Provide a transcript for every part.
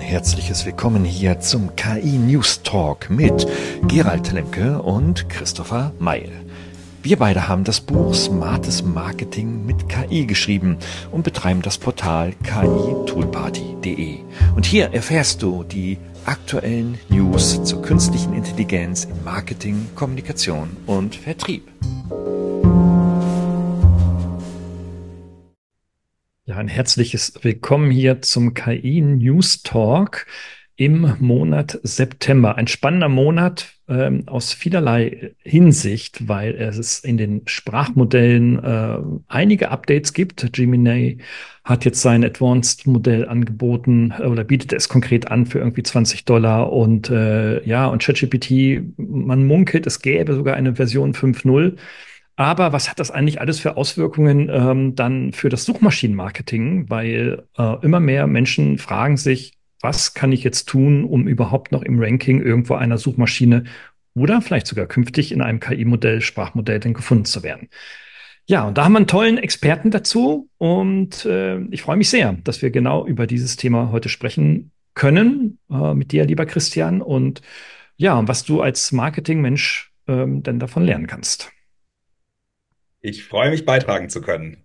herzliches Willkommen hier zum KI News Talk mit Gerald Lemke und Christopher Meil. Wir beide haben das Buch Smartes Marketing mit KI geschrieben und betreiben das Portal kitoolparty.de. Und hier erfährst du die aktuellen News zur künstlichen Intelligenz im Marketing, Kommunikation und Vertrieb. Ja, ein herzliches Willkommen hier zum KI News Talk im Monat September. Ein spannender Monat aus vielerlei Hinsicht, weil es in den Sprachmodellen einige Updates gibt. Gemini hat jetzt sein Advanced-Modell angeboten oder bietet es konkret an für irgendwie $20. Und und ChatGPT, man munkelt, es gäbe sogar eine Version 5.0. Aber was hat das eigentlich alles für Auswirkungen dann für das Suchmaschinenmarketing? Weil immer mehr Menschen fragen sich, was kann ich jetzt tun, um überhaupt noch im Ranking irgendwo einer Suchmaschine oder vielleicht sogar künftig in einem KI-Modell, Sprachmodell denn gefunden zu werden? Ja, und da haben wir einen tollen Experten dazu und ich freue mich sehr, dass wir genau über dieses Thema heute sprechen können mit dir, lieber Christian, und ja, was du als Marketingmensch denn davon lernen kannst. Ich freue mich, beitragen zu können.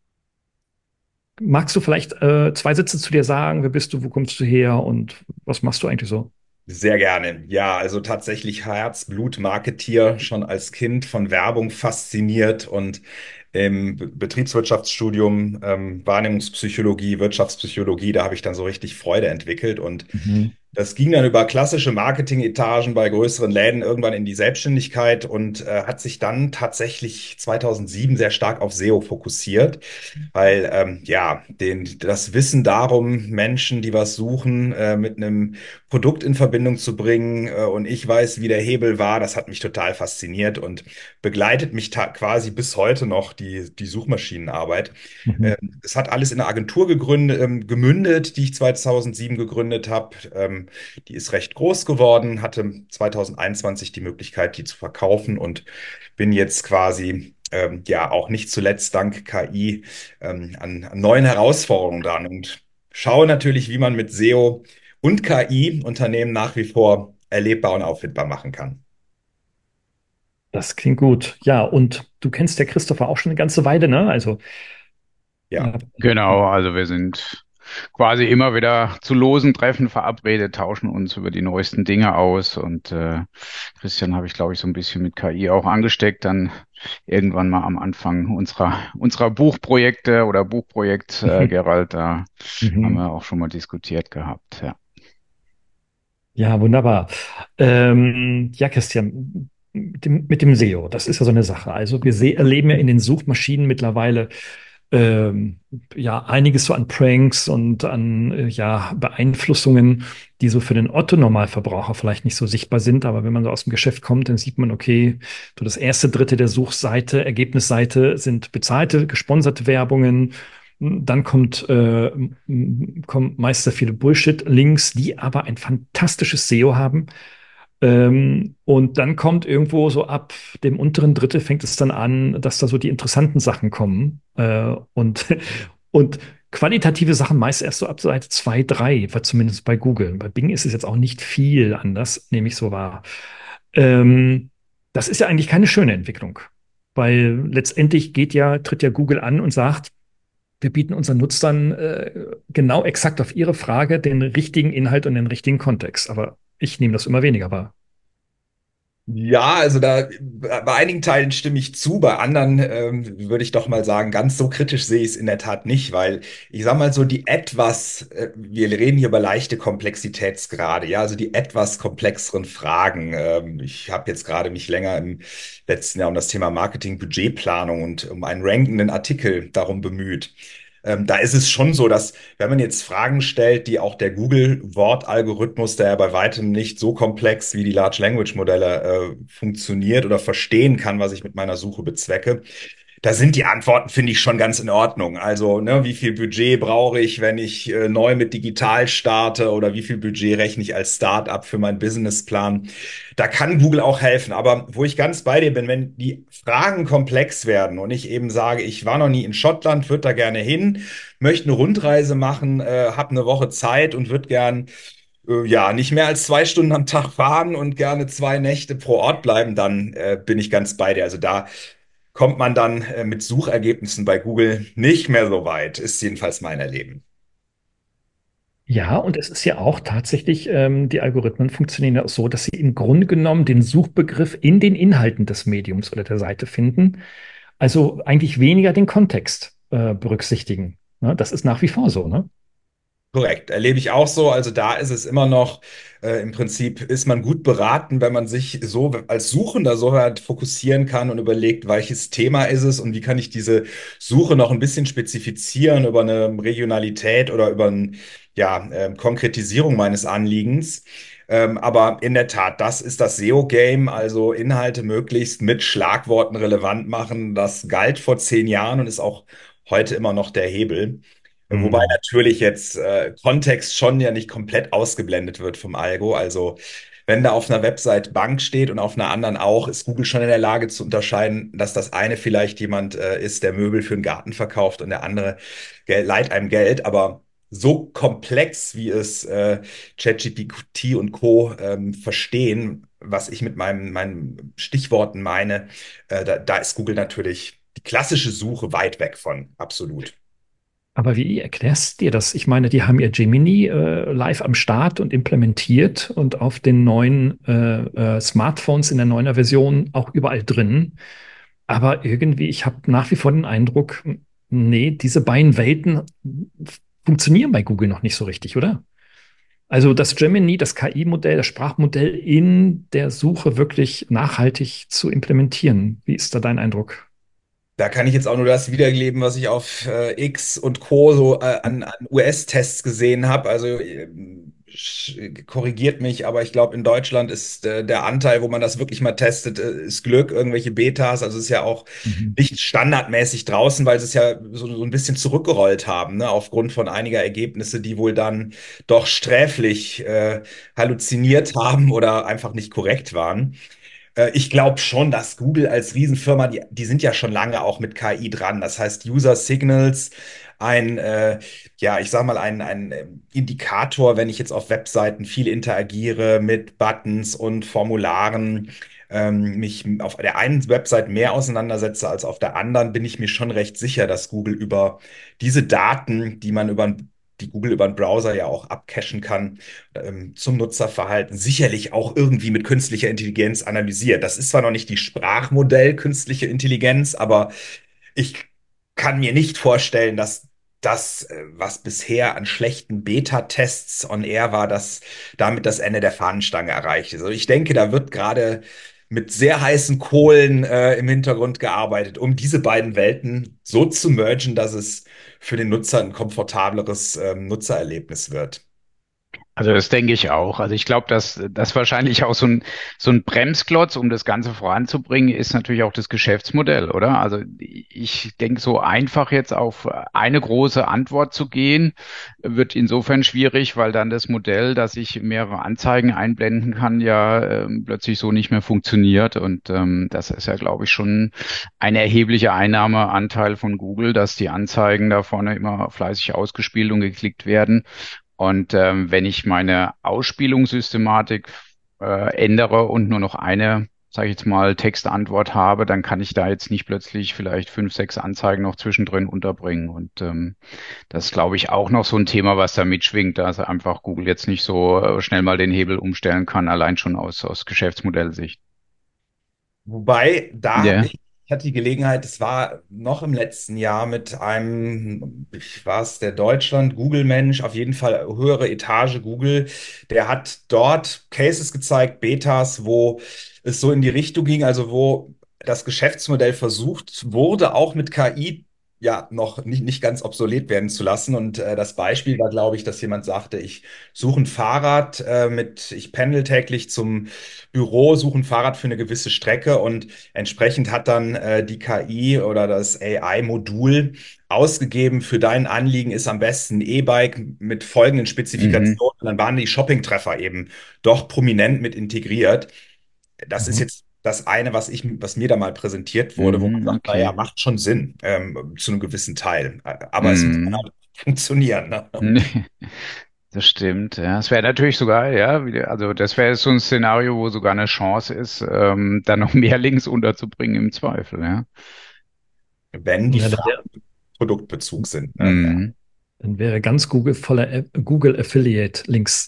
Magst du vielleicht zwei Sätze zu dir sagen? Wer bist du? Wo kommst du her? Und was machst du eigentlich so? Sehr gerne. Ja, also tatsächlich Herzblut-Marketier, schon als Kind von Werbung fasziniert und im Betriebswirtschaftsstudium, Wahrnehmungspsychologie, Wirtschaftspsychologie, da habe ich dann so richtig Freude entwickelt und Mhm. das ging dann über klassische Marketing-Etagen bei größeren Läden irgendwann in die Selbstständigkeit und hat sich dann tatsächlich 2007 sehr stark auf SEO fokussiert, weil das Wissen darum, Menschen, die was suchen, mit einem Produkt in Verbindung zu bringen und ich weiß, wie der Hebel war, das hat mich total fasziniert und begleitet mich quasi bis heute noch die Suchmaschinenarbeit. Mhm. Es hat alles in einer Agentur gemündet, die ich 2007 gegründet habe. Die ist recht groß geworden, hatte 2021 die Möglichkeit, die zu verkaufen und bin jetzt quasi ja auch nicht zuletzt dank KI an neuen Herausforderungen dran und schaue natürlich, wie man mit SEO und KI Unternehmen nach wie vor erlebbar und auffindbar machen kann. Das klingt gut. Ja, und du kennst ja Christopher auch schon eine ganze Weile, ne? Also, Ja. äh, Genau, also wir sind quasi immer wieder zu losen Treffen verabredet, tauschen uns über die neuesten Dinge aus und Christian habe ich, glaube ich, so ein bisschen mit KI auch angesteckt, dann irgendwann mal am Anfang unserer Buchprojekte oder Buchprojekt Gerald, da haben mhm. wir auch schon mal diskutiert gehabt, ja. Ja, wunderbar. Ja, Christian, mit dem SEO, das ist ja so eine Sache. Also wir erleben ja in den Suchmaschinen mittlerweile ähm, ja einiges so an Pranks und an ja, Beeinflussungen, die so für den Otto-Normalverbraucher vielleicht nicht so sichtbar sind. Aber wenn man so aus dem Geschäft kommt, dann sieht man, okay, so das erste Drittel der Suchseite, Ergebnisseite sind bezahlte, gesponserte Werbungen. Dann kommt meist sehr viele Bullshit-Links, die aber ein fantastisches SEO haben. Und dann kommt irgendwo so ab dem unteren Drittel fängt es dann an, dass da so die interessanten Sachen kommen. Und qualitative Sachen meist erst so ab Seite 2, 3, war zumindest bei Google. Bei Bing ist es jetzt auch nicht viel anders, nehme ich so wahr. Ähm, Das ist ja eigentlich keine schöne Entwicklung, weil letztendlich tritt ja Google an und sagt, wir bieten unseren Nutzern genau exakt auf ihre Frage den richtigen Inhalt und den richtigen Kontext. Aber ich nehme das immer weniger wahr. Ja, also da bei einigen Teilen stimme ich zu, bei anderen würde ich doch mal sagen, ganz so kritisch sehe ich es in der Tat nicht, weil ich sage mal so, wir reden hier über leichte Komplexitätsgrade, ja, also die etwas komplexeren Fragen. Ich habe jetzt gerade mich länger im letzten Jahr um das Thema Marketing, Budgetplanung und um einen rankenden Artikel darum bemüht. Da ist es schon so, dass wenn man jetzt Fragen stellt, die auch der Google-Wortalgorithmus, der ja bei weitem nicht so komplex wie die Large Language Modelle funktioniert oder verstehen kann, was ich mit meiner Suche bezwecke, Da sind die Antworten, finde ich, schon ganz in Ordnung. Also, ne, wie viel Budget brauche ich, wenn ich neu mit digital starte oder wie viel Budget rechne ich als Start-up für meinen Businessplan? Da kann Google auch helfen. Aber wo ich ganz bei dir bin, wenn die Fragen komplex werden und ich eben sage, ich war noch nie in Schottland, würde da gerne hin, möchte eine Rundreise machen, habe eine Woche Zeit und würde gern ja, nicht mehr als 2 Stunden am Tag fahren und gerne 2 Nächte pro Ort bleiben, dann bin ich ganz bei dir. Also da kommt man dann mit Suchergebnissen bei Google nicht mehr so weit, ist jedenfalls mein Erleben. Ja, und es ist ja auch tatsächlich, die Algorithmen funktionieren ja auch so, dass sie im Grunde genommen den Suchbegriff in den Inhalten des Mediums oder der Seite finden. Also eigentlich weniger den Kontext berücksichtigen. Ne? Das ist nach wie vor so, ne? Korrekt, erlebe ich auch so. Also da ist es immer noch, im Prinzip ist man gut beraten, wenn man sich so als Suchender so halt fokussieren kann und überlegt, welches Thema ist es und wie kann ich diese Suche noch ein bisschen spezifizieren über eine Regionalität oder über eine ja, Konkretisierung meines Anliegens. Aber in der Tat, das ist das SEO-Game, also Inhalte möglichst mit Schlagworten relevant machen. Das galt vor 10 Jahren und ist auch heute immer noch der Hebel. Wobei Hm. natürlich jetzt Kontext schon ja nicht komplett ausgeblendet wird vom Algo. Also wenn da auf einer Website Bank steht und auf einer anderen auch, ist Google schon in der Lage zu unterscheiden, dass das eine vielleicht jemand ist, der Möbel für einen Garten verkauft und der andere leiht einem Geld. Aber so komplex, wie es ChatGPT und Co. Verstehen, was ich mit meinen Stichworten meine, da ist Google natürlich die klassische Suche weit weg von, absolut. Aber wie erklärst du dir das? Ich meine, die haben ihr Gemini live am Start und implementiert und auf den neuen Smartphones in der neuen Version auch überall drin. Aber irgendwie, ich habe nach wie vor den Eindruck, nee, diese beiden Welten funktionieren bei Google noch nicht so richtig, oder? Also das Gemini, das KI-Modell, das Sprachmodell in der Suche wirklich nachhaltig zu implementieren. Wie ist da dein Eindruck? Da kann ich jetzt auch nur das wiedergeben, was ich auf X und Co. so an US-Tests gesehen habe. Also korrigiert mich, aber ich glaube, in Deutschland ist der Anteil, wo man das wirklich mal testet, ist Glück, irgendwelche Betas. Also es ist ja auch Mhm. nicht standardmäßig draußen, weil sie es ja so ein bisschen zurückgerollt haben, ne, aufgrund von einiger Ergebnisse, die wohl dann doch sträflich halluziniert haben oder einfach nicht korrekt waren. Ich glaube schon, dass Google als Riesenfirma, die sind ja schon lange auch mit KI dran. Das heißt, User Signals, ja, ich sag mal, ein Indikator, wenn ich jetzt auf Webseiten viel interagiere mit Buttons und Formularen, mich auf der einen Website mehr auseinandersetze als auf der anderen, bin ich mir schon recht sicher, dass Google über diese Daten, die Google über den Browser ja auch abcachen kann, zum Nutzerverhalten sicherlich auch irgendwie mit künstlicher Intelligenz analysiert. Das ist zwar noch nicht die Sprachmodell künstliche Intelligenz, aber ich kann mir nicht vorstellen, dass das, was bisher an schlechten Beta-Tests on Air war, dass damit das Ende der Fahnenstange erreicht ist. Also ich denke, da wird gerade mit sehr heißen Kohlen im Hintergrund gearbeitet, um diese beiden Welten so zu mergen, dass es für den Nutzer ein komfortableres Nutzererlebnis wird. Also das denke ich auch. Also ich glaube, dass das wahrscheinlich auch so ein Bremsklotz, um das Ganze voranzubringen, ist natürlich auch das Geschäftsmodell, oder? Also ich denke, so einfach jetzt auf eine große Antwort zu gehen, wird insofern schwierig, weil dann das Modell, dass ich mehrere Anzeigen einblenden kann, ja plötzlich so nicht mehr funktioniert. Und das ist ja, glaube ich, schon ein erheblicher Einnahmeanteil von Google, dass die Anzeigen da vorne immer fleißig ausgespielt und geklickt werden. Und wenn ich meine Ausspielungssystematik ändere und nur noch eine, sage ich jetzt mal, Textantwort habe, dann kann ich da jetzt nicht plötzlich vielleicht 5, 6 Anzeigen noch zwischendrin unterbringen. Und das ist, glaube ich, auch noch so ein Thema, was da mitschwingt, dass einfach Google jetzt nicht so schnell mal den Hebel umstellen kann, allein schon aus Geschäftsmodellsicht. Wobei, Ja. ich hatte die Gelegenheit, es war noch im letzten Jahr mit einem, ich war es, der Deutschland, Google-Mensch, auf jeden Fall höhere Etage Google, der hat dort Cases gezeigt, Betas, wo es so in die Richtung ging, also wo das Geschäftsmodell versucht wurde, auch mit KI ja noch nicht ganz obsolet werden zu lassen. Und das Beispiel war, glaube ich, dass jemand sagte, ich suche ein Fahrrad ich pendel täglich zum Büro, suche ein Fahrrad für eine gewisse Strecke und entsprechend hat dann die KI oder das AI-Modul ausgegeben, für dein Anliegen ist am besten ein E-Bike mit folgenden Mhm. Spezifikationen. Und dann waren die Shopping-Treffer eben doch prominent mit integriert. Das ist Mhm. jetzt das eine, was mir da mal präsentiert wurde, wo man Mhm. sagt, naja, Okay. macht schon Sinn, zu einem gewissen Teil. Aber es muss dann Mhm. halt funktionieren, ne? Das stimmt, ja. Es wäre natürlich sogar, ja, also das wäre so ein Szenario, wo sogar eine Chance ist, da noch mehr Links unterzubringen im Zweifel, ja. Wenn die Ja, Fragen Produktbezug sind, ne? Ja. Mhm. dann wäre ganz Google voller Google Affiliate Links.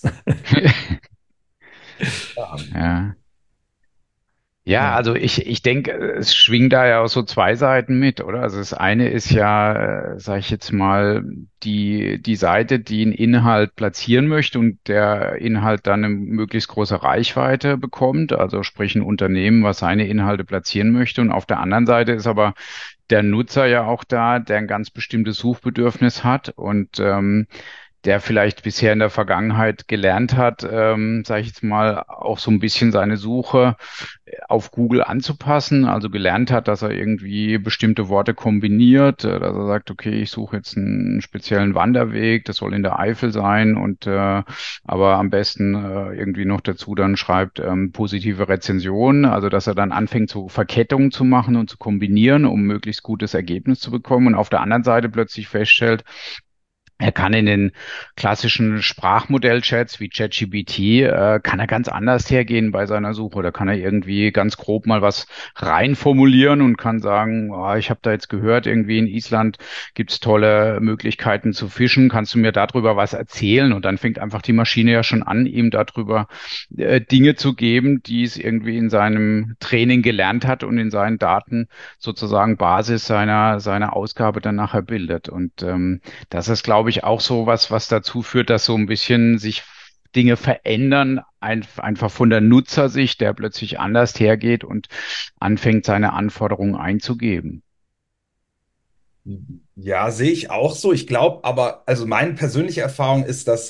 Ja. Ja. Ja, Ja. also ich denke, es schwingt da ja auch so zwei Seiten mit, oder? Also das eine ist ja, sage ich jetzt mal, die Seite, die einen Inhalt platzieren möchte und der Inhalt dann eine möglichst große Reichweite bekommt, also sprich ein Unternehmen, was seine Inhalte platzieren möchte. Und auf der anderen Seite ist aber der Nutzer ja auch da, der ein ganz bestimmtes Suchbedürfnis hat und der vielleicht bisher in der Vergangenheit gelernt hat, sage ich jetzt mal, auch so ein bisschen seine Suche auf Google anzupassen, also gelernt hat, dass er irgendwie bestimmte Worte kombiniert, dass er sagt, okay, ich suche jetzt einen speziellen Wanderweg, das soll in der Eifel sein und aber am besten irgendwie noch dazu dann schreibt positive Rezensionen, also dass er dann anfängt, so Verkettungen zu machen und zu kombinieren, um möglichst gutes Ergebnis zu bekommen und auf der anderen Seite plötzlich feststellt, er kann in den klassischen Sprachmodell-Chats wie ChatGPT, kann er ganz anders hergehen bei seiner Suche. Da kann er irgendwie ganz grob mal was reinformulieren und kann sagen, ich habe da jetzt gehört, irgendwie in Island gibt's tolle Möglichkeiten zu fischen. Kannst du mir darüber was erzählen? Und dann fängt einfach die Maschine ja schon an, ihm darüber Dinge zu geben, die es irgendwie in seinem Training gelernt hat und in seinen Daten sozusagen Basis seiner Ausgabe dann nachher bildet. Und das ist, glaube ich, auch so was, was dazu führt, dass so ein bisschen sich Dinge verändern, einfach von der Nutzersicht, der plötzlich anders hergeht und anfängt, seine Anforderungen einzugeben. Ja, sehe ich auch so. Ich glaube aber, also meine persönliche Erfahrung ist, dass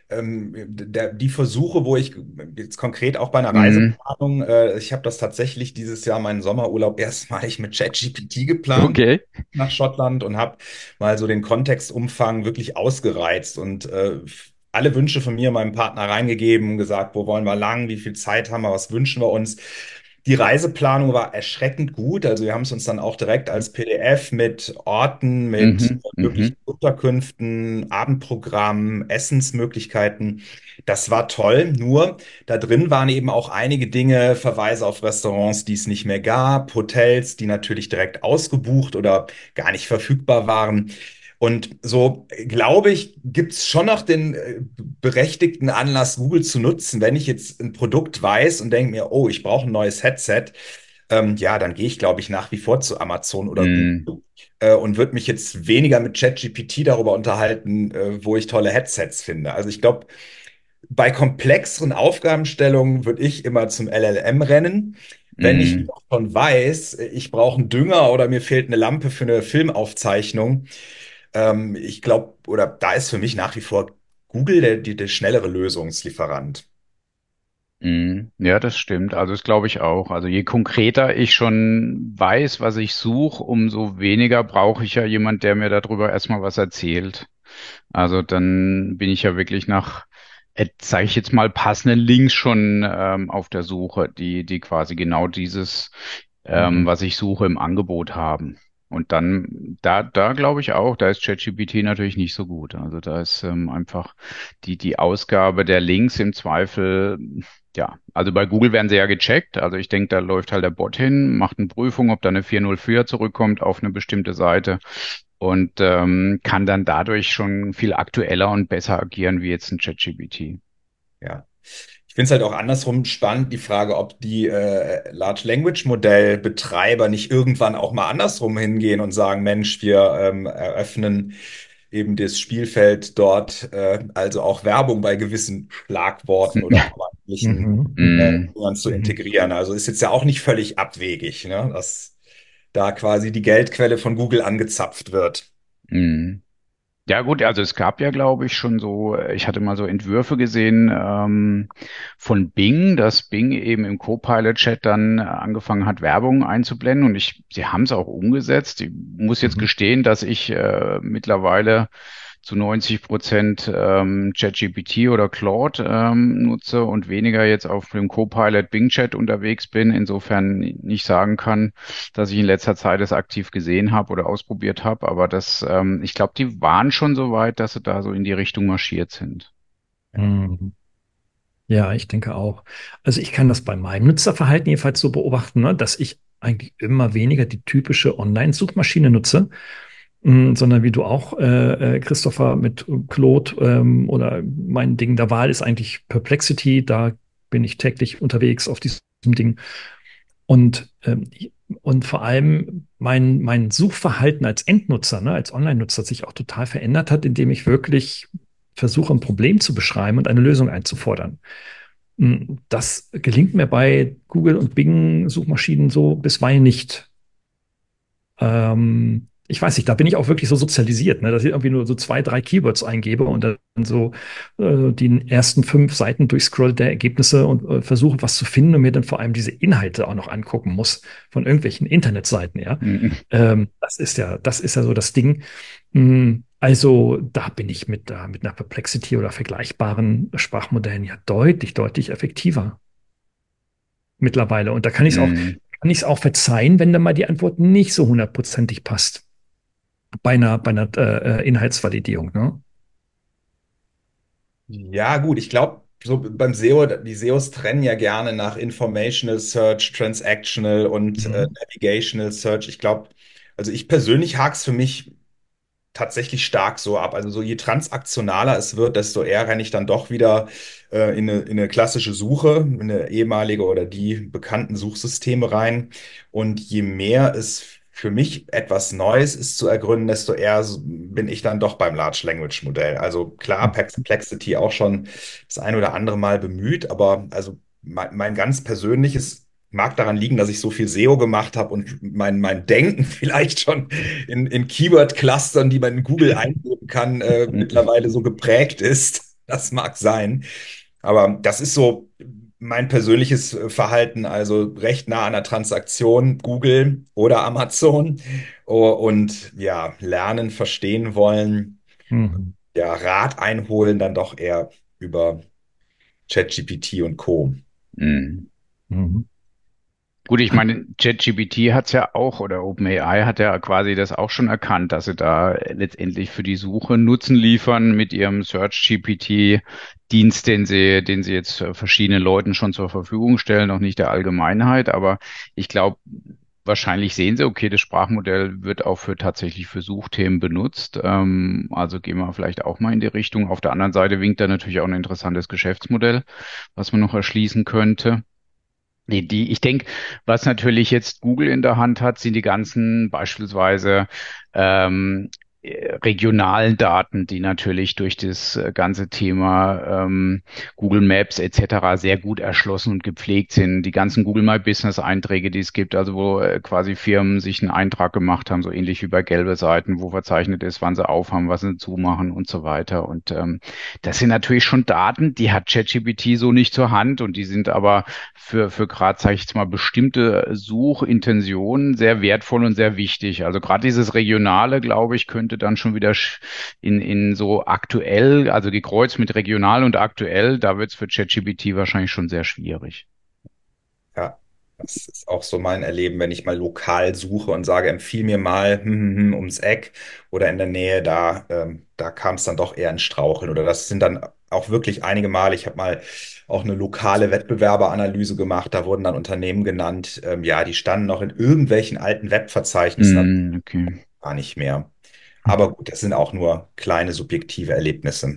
die Versuche, wo ich jetzt konkret auch bei einer Mhm. Reiseplanung, ich habe das tatsächlich dieses Jahr meinen Sommerurlaub erstmalig mit ChatGPT geplant Okay. nach Schottland und habe mal so den Kontextumfang wirklich ausgereizt und alle Wünsche von mir, meinem Partner reingegeben, gesagt, wo wollen wir lang, wie viel Zeit haben wir, was wünschen wir uns. Die Reiseplanung war erschreckend gut. Also wir haben es uns dann auch direkt als PDF mit Orten, mit Mhm. Mhm. möglichen Unterkünften, Abendprogramm, Essensmöglichkeiten. Das war toll. Nur da drin waren eben auch einige Dinge, Verweise auf Restaurants, die es nicht mehr gab, Hotels, die natürlich direkt ausgebucht oder gar nicht verfügbar waren. Und so, glaube ich, gibt es schon noch den berechtigten Anlass, Google zu nutzen, wenn ich jetzt ein Produkt weiß und denke mir, oh, ich brauche ein neues Headset. Ja, dann gehe ich, glaube ich, nach wie vor zu Amazon oder Mhm. Google und würde mich jetzt weniger mit ChatGPT darüber unterhalten, wo ich tolle Headsets finde. Also ich glaube, bei komplexeren Aufgabenstellungen würde ich immer zum LLM rennen. Wenn ich Mhm. schon weiß, ich brauche einen Dünger oder mir fehlt eine Lampe für eine Filmaufzeichnung, ich glaube, oder da ist für mich nach wie vor Google der schnellere Lösungslieferant. Mhm. Ja, das stimmt. Also das glaube ich auch. Also je konkreter ich schon weiß, was ich suche, umso weniger brauche ich ja jemand, der mir darüber erstmal was erzählt. Also dann bin ich ja wirklich nach, sage ich jetzt mal, passenden Links schon auf der Suche, die quasi genau dieses, Mhm. was ich suche, im Angebot haben. Und dann, da glaube ich auch, da ist ChatGPT natürlich nicht so gut. Also da ist einfach die Ausgabe der Links im Zweifel, ja, also bei Google werden sie ja gecheckt. Also ich denke, da läuft halt der Bot hin, macht eine Prüfung, ob da eine 404 zurückkommt auf eine bestimmte Seite und kann dann dadurch schon viel aktueller und besser agieren wie jetzt ein ChatGPT. Ja. Ich finde es halt auch andersrum spannend, die Frage, ob die Large Language Modell Betreiber nicht irgendwann auch mal andersrum hingehen und sagen, Mensch, wir eröffnen eben das Spielfeld dort, also auch Werbung bei gewissen Schlagworten oder vermeintlichen Mhm. äh, Mm, Dingern zu Mhm. integrieren. Also ist jetzt ja auch nicht völlig abwegig, ne? Das, da quasi die Geldquelle von Google angezapft wird. Mhm. Ja gut, also es gab ja, glaube ich, schon so, ich hatte mal so Entwürfe gesehen von Bing, dass Bing eben im Copilot-Chat dann angefangen hat, Werbung einzublenden und sie haben es auch umgesetzt. Ich muss jetzt Mhm. gestehen, dass ich mittlerweile zu 90% ChatGPT oder Claude nutze und weniger jetzt auf dem Copilot Bing Chat unterwegs bin. Insofern nicht sagen kann, dass ich in letzter Zeit es aktiv gesehen habe oder ausprobiert habe, aber ich glaube, die waren schon so weit, dass sie da so in die Richtung marschiert sind. Mhm. Ja, ich denke auch. Also ich kann das bei meinem Nutzerverhalten jedenfalls so beobachten, ne, dass ich eigentlich immer weniger die typische Online-Suchmaschine nutze, sondern wie du auch, Christopher, mit Claude oder mein Ding der Wahl ist eigentlich Perplexity. Da bin ich täglich unterwegs auf diesem Ding. Und, und vor allem mein Suchverhalten als Endnutzer, ne, als Online-Nutzer sich auch total verändert hat, indem ich wirklich versuche, ein Problem zu beschreiben und eine Lösung einzufordern. Das gelingt mir bei Google und Bing Suchmaschinen so bisweilen nicht. Ich weiß nicht, da bin ich auch wirklich so sozialisiert, ne, dass ich irgendwie nur so zwei, drei Keywords eingebe und dann so die ersten 5 Seiten durchscroll der Ergebnisse und versuche, was zu finden und mir dann vor allem diese Inhalte auch noch angucken muss von irgendwelchen Internetseiten, ja. Mhm. Das ist ja so das Ding. Also da bin ich mit einer Perplexity oder vergleichbaren Sprachmodellen ja deutlich, deutlich effektiver mittlerweile. Und da Mhm. kann ich es auch verzeihen, wenn dann mal die Antwort nicht so hundertprozentig passt bei einer Inhaltsvalidierung, ne? Ja, gut, ich glaube, so beim SEO, die SEOs trennen ja gerne nach Informational Search, Transactional und Mhm. Navigational Search. Ich glaube, also ich persönlich hake es für mich tatsächlich stark so ab. Also so je transaktionaler es wird, desto eher renne ich dann doch wieder in eine klassische Suche, in eine ehemalige oder die bekannten Suchsysteme rein. Und je mehr es für mich etwas Neues ist zu ergründen, desto eher bin ich dann doch beim Large Language Modell. Also klar, Perplexity auch schon das ein oder andere Mal bemüht, aber also mein ganz persönliches mag daran liegen, dass ich so viel SEO gemacht habe und mein Denken vielleicht schon in Keyword-Clustern, die man in Google eingeben kann, mittlerweile so geprägt ist. Das mag sein. Aber das ist so mein persönliches Verhalten, also recht nah an der Transaktion, Google oder Amazon. Und ja, lernen, verstehen wollen, Mhm. ja, Rat einholen, dann doch eher über ChatGPT und Co. Mhm. Mhm. Gut, ich meine, ChatGPT hat es ja auch, oder OpenAI hat ja quasi das auch schon erkannt, dass sie da letztendlich für die Suche Nutzen liefern mit ihrem Search GPT-Dienst, den sie jetzt verschiedenen Leuten schon zur Verfügung stellen, noch nicht der Allgemeinheit. Aber ich glaube, wahrscheinlich sehen sie, okay, das Sprachmodell wird auch tatsächlich für Suchthemen benutzt. Also gehen wir vielleicht auch mal in die Richtung. Auf der anderen Seite winkt da natürlich auch ein interessantes Geschäftsmodell, was man noch erschließen könnte. Ich denke, was natürlich jetzt Google in der Hand hat, sind die ganzen beispielsweise ähm, regionalen Daten, die natürlich durch das ganze Thema Google Maps etc. sehr gut erschlossen und gepflegt sind. Die ganzen Google My Business Einträge, die es gibt, also wo quasi Firmen sich einen Eintrag gemacht haben, so ähnlich wie bei gelbe Seiten, wo verzeichnet ist, wann sie aufhaben, was sie zumachen und so weiter. Und das sind natürlich schon Daten, die hat ChatGPT so nicht zur Hand und die sind aber für gerade, sage ich jetzt mal, bestimmte Suchintentionen sehr wertvoll und sehr wichtig. Also gerade dieses Regionale, glaube ich, könnte dann schon wieder in so aktuell, also gekreuzt mit regional und aktuell, da wird es für ChatGPT wahrscheinlich schon sehr schwierig. Ja, das ist auch so mein Erleben, wenn ich mal lokal suche und sage, empfiehl mir mal ums Eck oder in der Nähe, da kam es dann doch eher ins Straucheln. Oder das sind dann auch wirklich einige Male. Ich habe mal auch eine lokale Wettbewerberanalyse gemacht. Da wurden dann Unternehmen genannt, ja, die standen noch in irgendwelchen alten Webverzeichnissen, aber Okay. gar nicht mehr. Aber gut, das sind auch nur kleine subjektive Erlebnisse.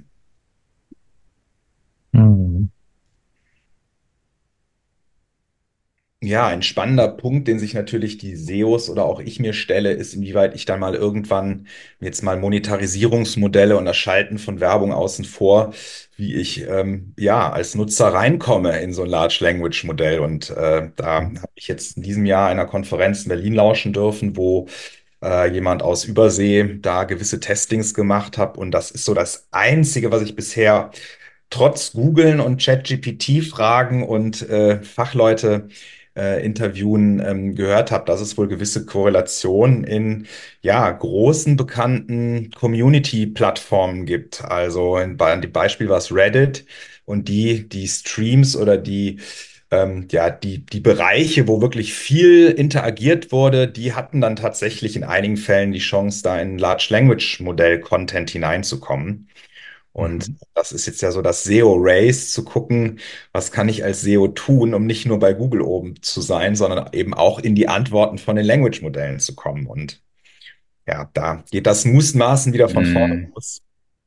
Mhm. Ja, Ja, ein spannender Punkt, den sich natürlich die SEOs oder auch ich mir stelle, ist, inwieweit ich dann mal irgendwann jetzt mal Monetarisierungsmodelle und das Schalten von Werbung außen vor, wie ich ja als Nutzer reinkomme in so ein Large Language Modell. Und da habe ich jetzt in diesem Jahr einer Konferenz in Berlin lauschen dürfen, wo jemand aus Übersee da gewisse Testings gemacht hat. Und das ist so das Einzige, was ich bisher trotz Googlen und ChatGPT-Fragen und Fachleute interviewen gehört habe, dass es wohl gewisse Korrelationen in ja, großen bekannten Community-Plattformen gibt. Also bei dem Beispiel war es Reddit und die Streams oder die Bereiche, wo wirklich viel interagiert wurde, die hatten dann tatsächlich in einigen Fällen die Chance, da in Large Language Modell Content hineinzukommen. Und Mhm. das ist jetzt ja so das SEO-Race, zu gucken, was kann ich als SEO tun, um nicht nur bei Google oben zu sein, sondern eben auch in die Antworten von den Language-Modellen zu kommen. Und ja, da geht das Mutmaßen wieder von vorne Mm. los.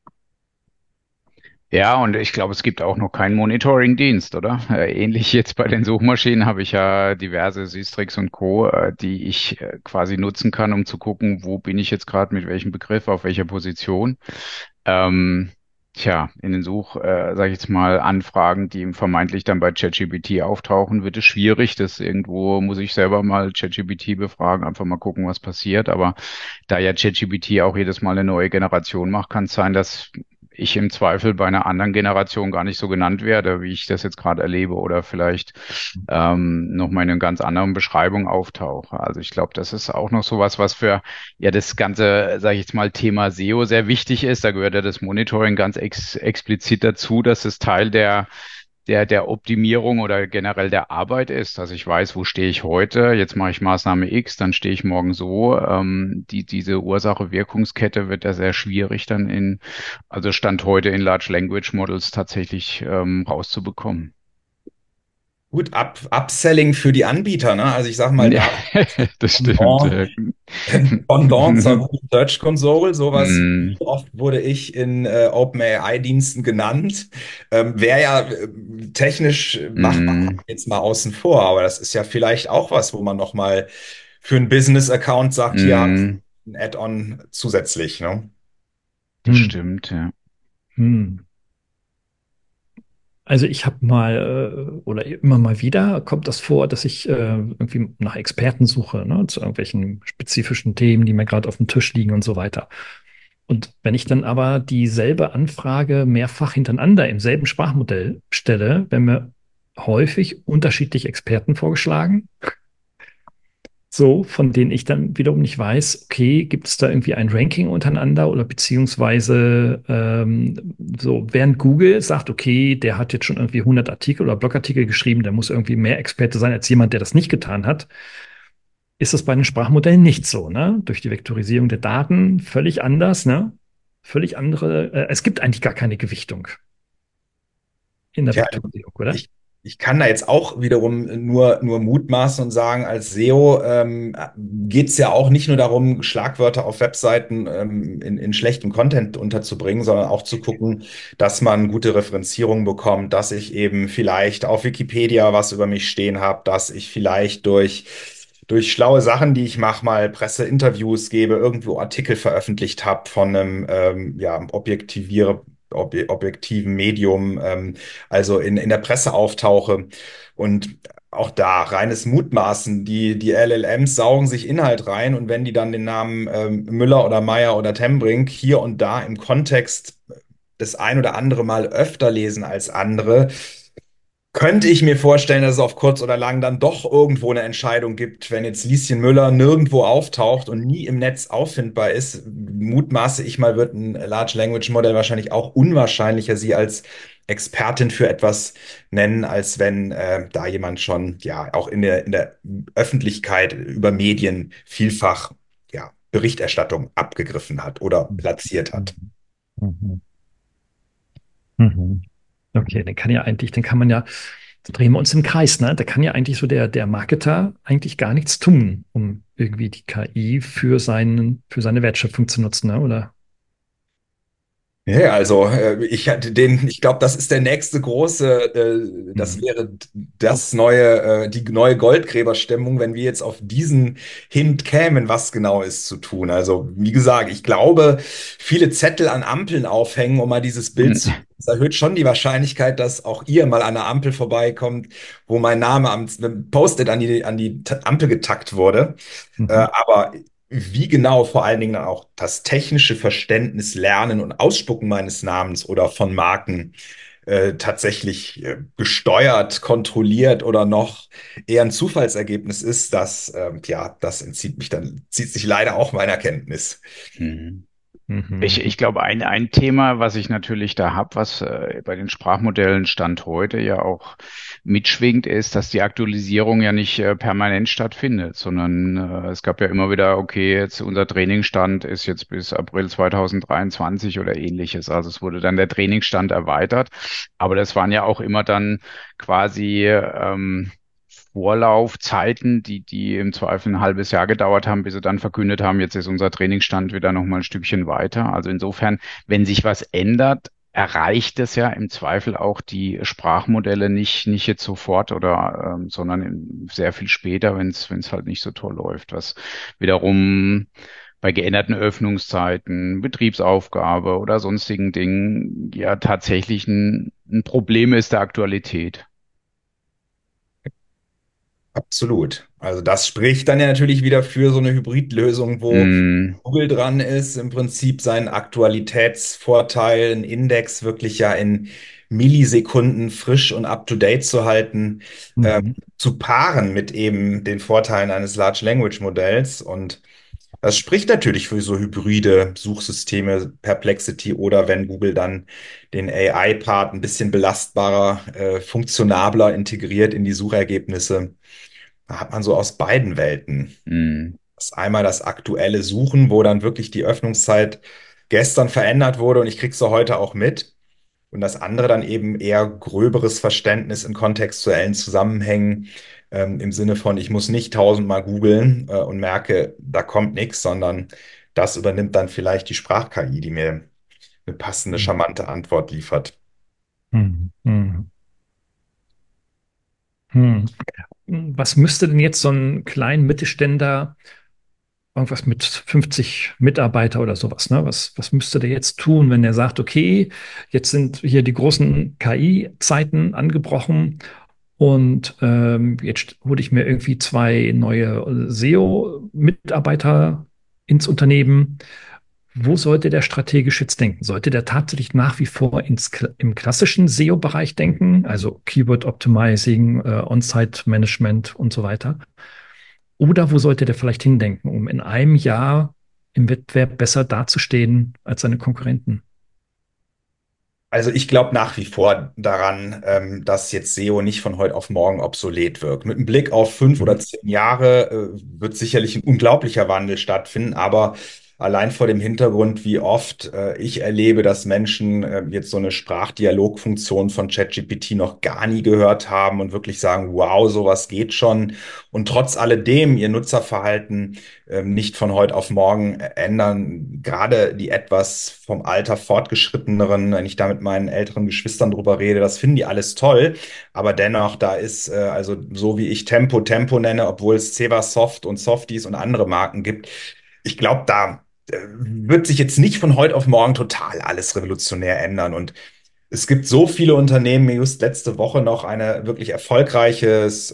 Ja, und ich glaube, es gibt auch noch keinen Monitoring-Dienst, oder? Ähnlich jetzt bei den Suchmaschinen habe ich ja diverse Systrix und Co., die ich quasi nutzen kann, um zu gucken, wo bin ich jetzt gerade mit welchem Begriff, auf welcher Position. Ähm, Tja, in den sage ich jetzt mal, Anfragen, die vermeintlich dann bei ChatGPT auftauchen, wird es schwierig. Das irgendwo muss ich selber mal ChatGPT befragen, einfach mal gucken, was passiert. Aber da ja ChatGPT auch jedes Mal eine neue Generation macht, kann es sein, dass ich im Zweifel bei einer anderen Generation gar nicht so genannt werde, wie ich das jetzt gerade erlebe, oder vielleicht noch mal in einer ganz anderen Beschreibung auftauche. Also ich glaube, das ist auch noch sowas, was für ja das ganze, sage ich jetzt mal, Thema SEO sehr wichtig ist. Da gehört ja das Monitoring ganz explizit dazu, dass es Teil der Optimierung oder generell der Arbeit ist, dass ich weiß, wo stehe ich heute, jetzt mache ich Maßnahme X, dann stehe ich morgen so. Diese Ursache-Wirkungskette wird ja sehr schwierig dann also Stand heute in Large Language Models tatsächlich rauszubekommen. Gut, Upselling für die Anbieter, ne? Also ich sag mal, Ja, da das stimmt. Pendant, Pendant zur Google Search Console, sowas. Wie Mm, oft wurde ich in OpenAI-Diensten genannt? Wäre ja technisch machbar, mm, jetzt mal außen vor, aber das ist ja vielleicht auch was, wo man noch mal für einen Business-Account sagt, hier habe ich mm, ein Add-on zusätzlich, ne? das Hm. stimmt, ja. Hm. Also ich habe mal oder immer mal wieder kommt das vor, dass ich irgendwie nach Experten suche, ne, zu irgendwelchen spezifischen Themen, die mir gerade auf dem Tisch liegen und so weiter. Und wenn ich dann aber dieselbe Anfrage mehrfach hintereinander im selben Sprachmodell stelle, werden mir häufig unterschiedliche Experten vorgeschlagen, so, von denen ich dann wiederum nicht weiß, okay, gibt es da irgendwie ein Ranking untereinander oder beziehungsweise so, während Google sagt, okay, der hat jetzt schon irgendwie 100 Artikel oder Blogartikel geschrieben, der muss irgendwie mehr Experte sein als jemand, der das nicht getan hat, ist das bei den Sprachmodellen nicht so, ne? Durch die Vektorisierung der Daten völlig anders, ne? Völlig andere, es gibt eigentlich gar keine Gewichtung in der Tja, Vektorisierung, oder? ich, ich kann da jetzt auch wiederum nur mutmaßen und sagen, als SEO geht es ja auch nicht nur darum, Schlagwörter auf Webseiten in schlechtem Content unterzubringen, sondern auch zu gucken, dass man gute Referenzierungen bekommt, dass ich eben vielleicht auf Wikipedia was über mich stehen habe, dass ich vielleicht durch schlaue Sachen, die ich mache, mal Presseinterviews gebe, irgendwo Artikel veröffentlicht habe von einem ja, objektiven Medium, also in der Presse auftauche. Und auch da reines Mutmaßen, die LLMs saugen sich Inhalt rein und wenn die dann den Namen Müller oder Meyer oder Tembrink hier und da im Kontext das ein oder andere Mal öfter lesen als andere, könnte ich mir vorstellen, dass es auf kurz oder lang dann doch irgendwo eine Entscheidung gibt, wenn jetzt Lieschen Müller nirgendwo auftaucht und nie im Netz auffindbar ist, mutmaße ich mal, wird ein Large Language Model wahrscheinlich auch unwahrscheinlicher sie als Expertin für etwas nennen, als wenn da jemand schon ja auch in der Öffentlichkeit über Medien vielfach ja Berichterstattung abgegriffen hat oder platziert hat. Mhm. Mhm. Mhm. Okay, dann kann man ja, da drehen wir uns im Kreis, ne? Da kann ja eigentlich so der Marketer eigentlich gar nichts tun, um irgendwie die KI für seine Wertschöpfung zu nutzen, ne? Oder? Ja, also ich glaube, das ist der nächste große, das Mhm. wäre die neue Goldgräberstimmung, wenn wir jetzt auf diesen Hint kämen, was genau ist zu tun. Also, wie gesagt, ich glaube, viele Zettel an Ampeln aufhängen, um mal dieses Bild zu, das erhöht schon die Wahrscheinlichkeit, dass auch ihr mal an einer Ampel vorbeikommt, wo mein Name am Post-it an die Ampel getackt wurde. Mhm. Aber wie genau vor allen Dingen dann auch das technische Verständnis, Lernen und Ausspucken meines Namens oder von Marken tatsächlich gesteuert, kontrolliert oder noch eher ein Zufallsergebnis ist, das zieht sich leider auch meiner Kenntnis. Mhm. Ich Mhm. glaube, ein Thema, was ich natürlich da habe, was bei den Sprachmodellen Stand heute ja auch mitschwingt, ist, dass die Aktualisierung ja nicht permanent stattfindet, sondern es gab ja immer wieder, okay, jetzt unser Trainingsstand ist jetzt bis April 2023 oder ähnliches. Also es wurde dann der Trainingsstand erweitert, aber das waren ja auch immer dann quasi Vorlaufzeiten, die im Zweifel ein halbes Jahr gedauert haben, bis sie dann verkündet haben, jetzt ist unser Trainingsstand wieder noch mal ein Stückchen weiter. Also insofern, wenn sich was ändert, erreicht es ja im Zweifel auch die Sprachmodelle nicht jetzt sofort sondern sehr viel später, wenn es halt nicht so toll läuft, was wiederum bei geänderten Öffnungszeiten, Betriebsaufgabe oder sonstigen Dingen ja tatsächlich ein Problem ist der Aktualität. Absolut. Also das spricht dann ja natürlich wieder für so eine Hybridlösung, wo Mm, Google dran ist, im Prinzip seinen Aktualitätsvorteil, einen Index wirklich ja in Millisekunden frisch und up-to-date zu halten, ähm, Mhm. zu paaren mit eben den Vorteilen eines Large Language Modells. Und das spricht natürlich für so hybride Suchsysteme, Perplexity oder wenn Google dann den AI-Part ein bisschen belastbarer, funktionabler integriert in die Suchergebnisse. Da hat man so aus beiden Welten. mm, Das ist einmal das aktuelle Suchen, wo dann wirklich die Öffnungszeit gestern verändert wurde und ich krieg's so heute auch mit. Und das andere dann eben eher gröberes Verständnis in kontextuellen Zusammenhängen, im Sinne von, ich muss nicht tausendmal googeln, und merke, da kommt nichts, sondern das übernimmt dann vielleicht die Sprach-KI, die mir eine passende, charmante Antwort liefert. Mhm. Mhm. Mhm. Was müsste denn jetzt so ein kleinen Mittelständler, irgendwas mit 50 Mitarbeiter oder sowas, ne? Was müsste der jetzt tun, wenn er sagt, okay, jetzt sind hier die großen KI-Zeiten angebrochen und jetzt hole ich mir irgendwie zwei neue SEO-Mitarbeiter ins Unternehmen. Wo sollte der strategisch jetzt denken? Sollte der tatsächlich nach wie vor im klassischen SEO-Bereich denken, also Keyword Optimizing, On-Site Management und so weiter? Oder wo sollte der vielleicht hindenken, um in einem Jahr im Wettbewerb besser dazustehen als seine Konkurrenten? Also ich glaube nach wie vor daran, dass jetzt SEO nicht von heute auf morgen obsolet wird. Mit einem Blick auf 5 oder 10 Jahre wird sicherlich ein unglaublicher Wandel stattfinden, aber allein vor dem Hintergrund, wie oft ich erlebe, dass Menschen jetzt so eine Sprachdialogfunktion von ChatGPT noch gar nie gehört haben und wirklich sagen, wow, sowas geht schon. Und trotz alledem ihr Nutzerverhalten nicht von heute auf morgen ändern. Gerade die etwas vom Alter fortgeschritteneren, wenn ich da mit meinen älteren Geschwistern drüber rede, das finden die alles toll. Aber dennoch, da ist also so wie ich Tempo nenne, obwohl es Cevasoft und Softies und andere Marken gibt. Ich glaube, da wird sich jetzt nicht von heute auf morgen total alles revolutionär ändern. Und es gibt so viele Unternehmen, mir just letzte Woche noch eine wirklich erfolgreiches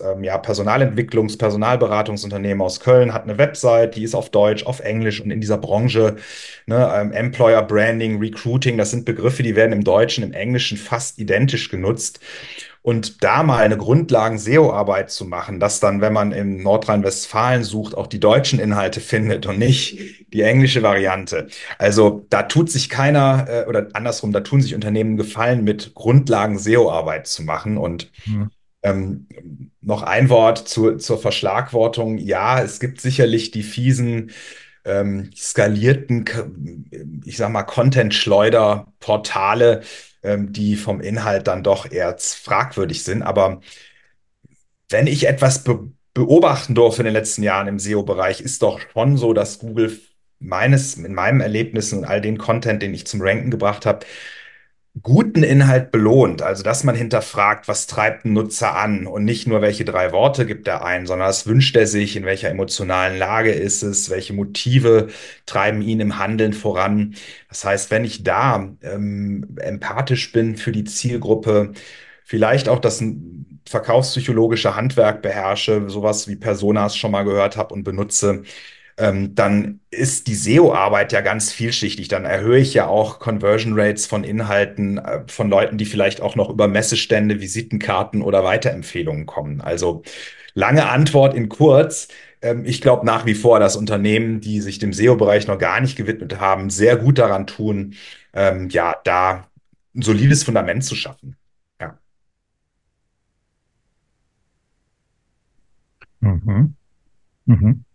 Personalberatungsunternehmen aus Köln hat eine Website, die ist auf Deutsch, auf Englisch und in dieser Branche, ne, Employer Branding, Recruiting, das sind Begriffe, die werden im Deutschen, im Englischen fast identisch genutzt. Und da mal eine Grundlagen-SEO-Arbeit zu machen, dass dann, wenn man in Nordrhein-Westfalen sucht, auch die deutschen Inhalte findet und nicht die englische Variante. Also da tut sich keiner, oder andersrum, da tun sich Unternehmen Gefallen, mit Grundlagen-SEO-Arbeit zu machen. Und Hm. ähm, noch ein Wort zur Verschlagwortung. Ja, es gibt sicherlich die fiesen, skalierten, ich sag mal, Content-Schleuder-Portale, die vom Inhalt dann doch eher fragwürdig sind. Aber wenn ich etwas beobachten durfte in den letzten Jahren im SEO-Bereich, ist doch schon so, dass Google in meinem Erlebnis und all den Content, den ich zum Ranken gebracht habe, guten Inhalt belohnt. Also, dass man hinterfragt, was treibt einen Nutzer an und nicht nur, welche drei Worte gibt er ein, sondern was wünscht er sich, in welcher emotionalen Lage ist es, welche Motive treiben ihn im Handeln voran. Das heißt, wenn ich da empathisch bin für die Zielgruppe, vielleicht auch das verkaufspsychologische Handwerk beherrsche, sowas wie Personas schon mal gehört habe und benutze, dann ist die SEO-Arbeit ja ganz vielschichtig. Dann erhöhe ich ja auch Conversion Rates von Inhalten, von Leuten, die vielleicht auch noch über Messestände, Visitenkarten oder Weiterempfehlungen kommen. Also lange Antwort in kurz. Ich glaube nach wie vor, dass Unternehmen, die sich dem SEO-Bereich noch gar nicht gewidmet haben, sehr gut daran tun, ja, da ein solides Fundament zu schaffen. Ja. Mhm. Mhm.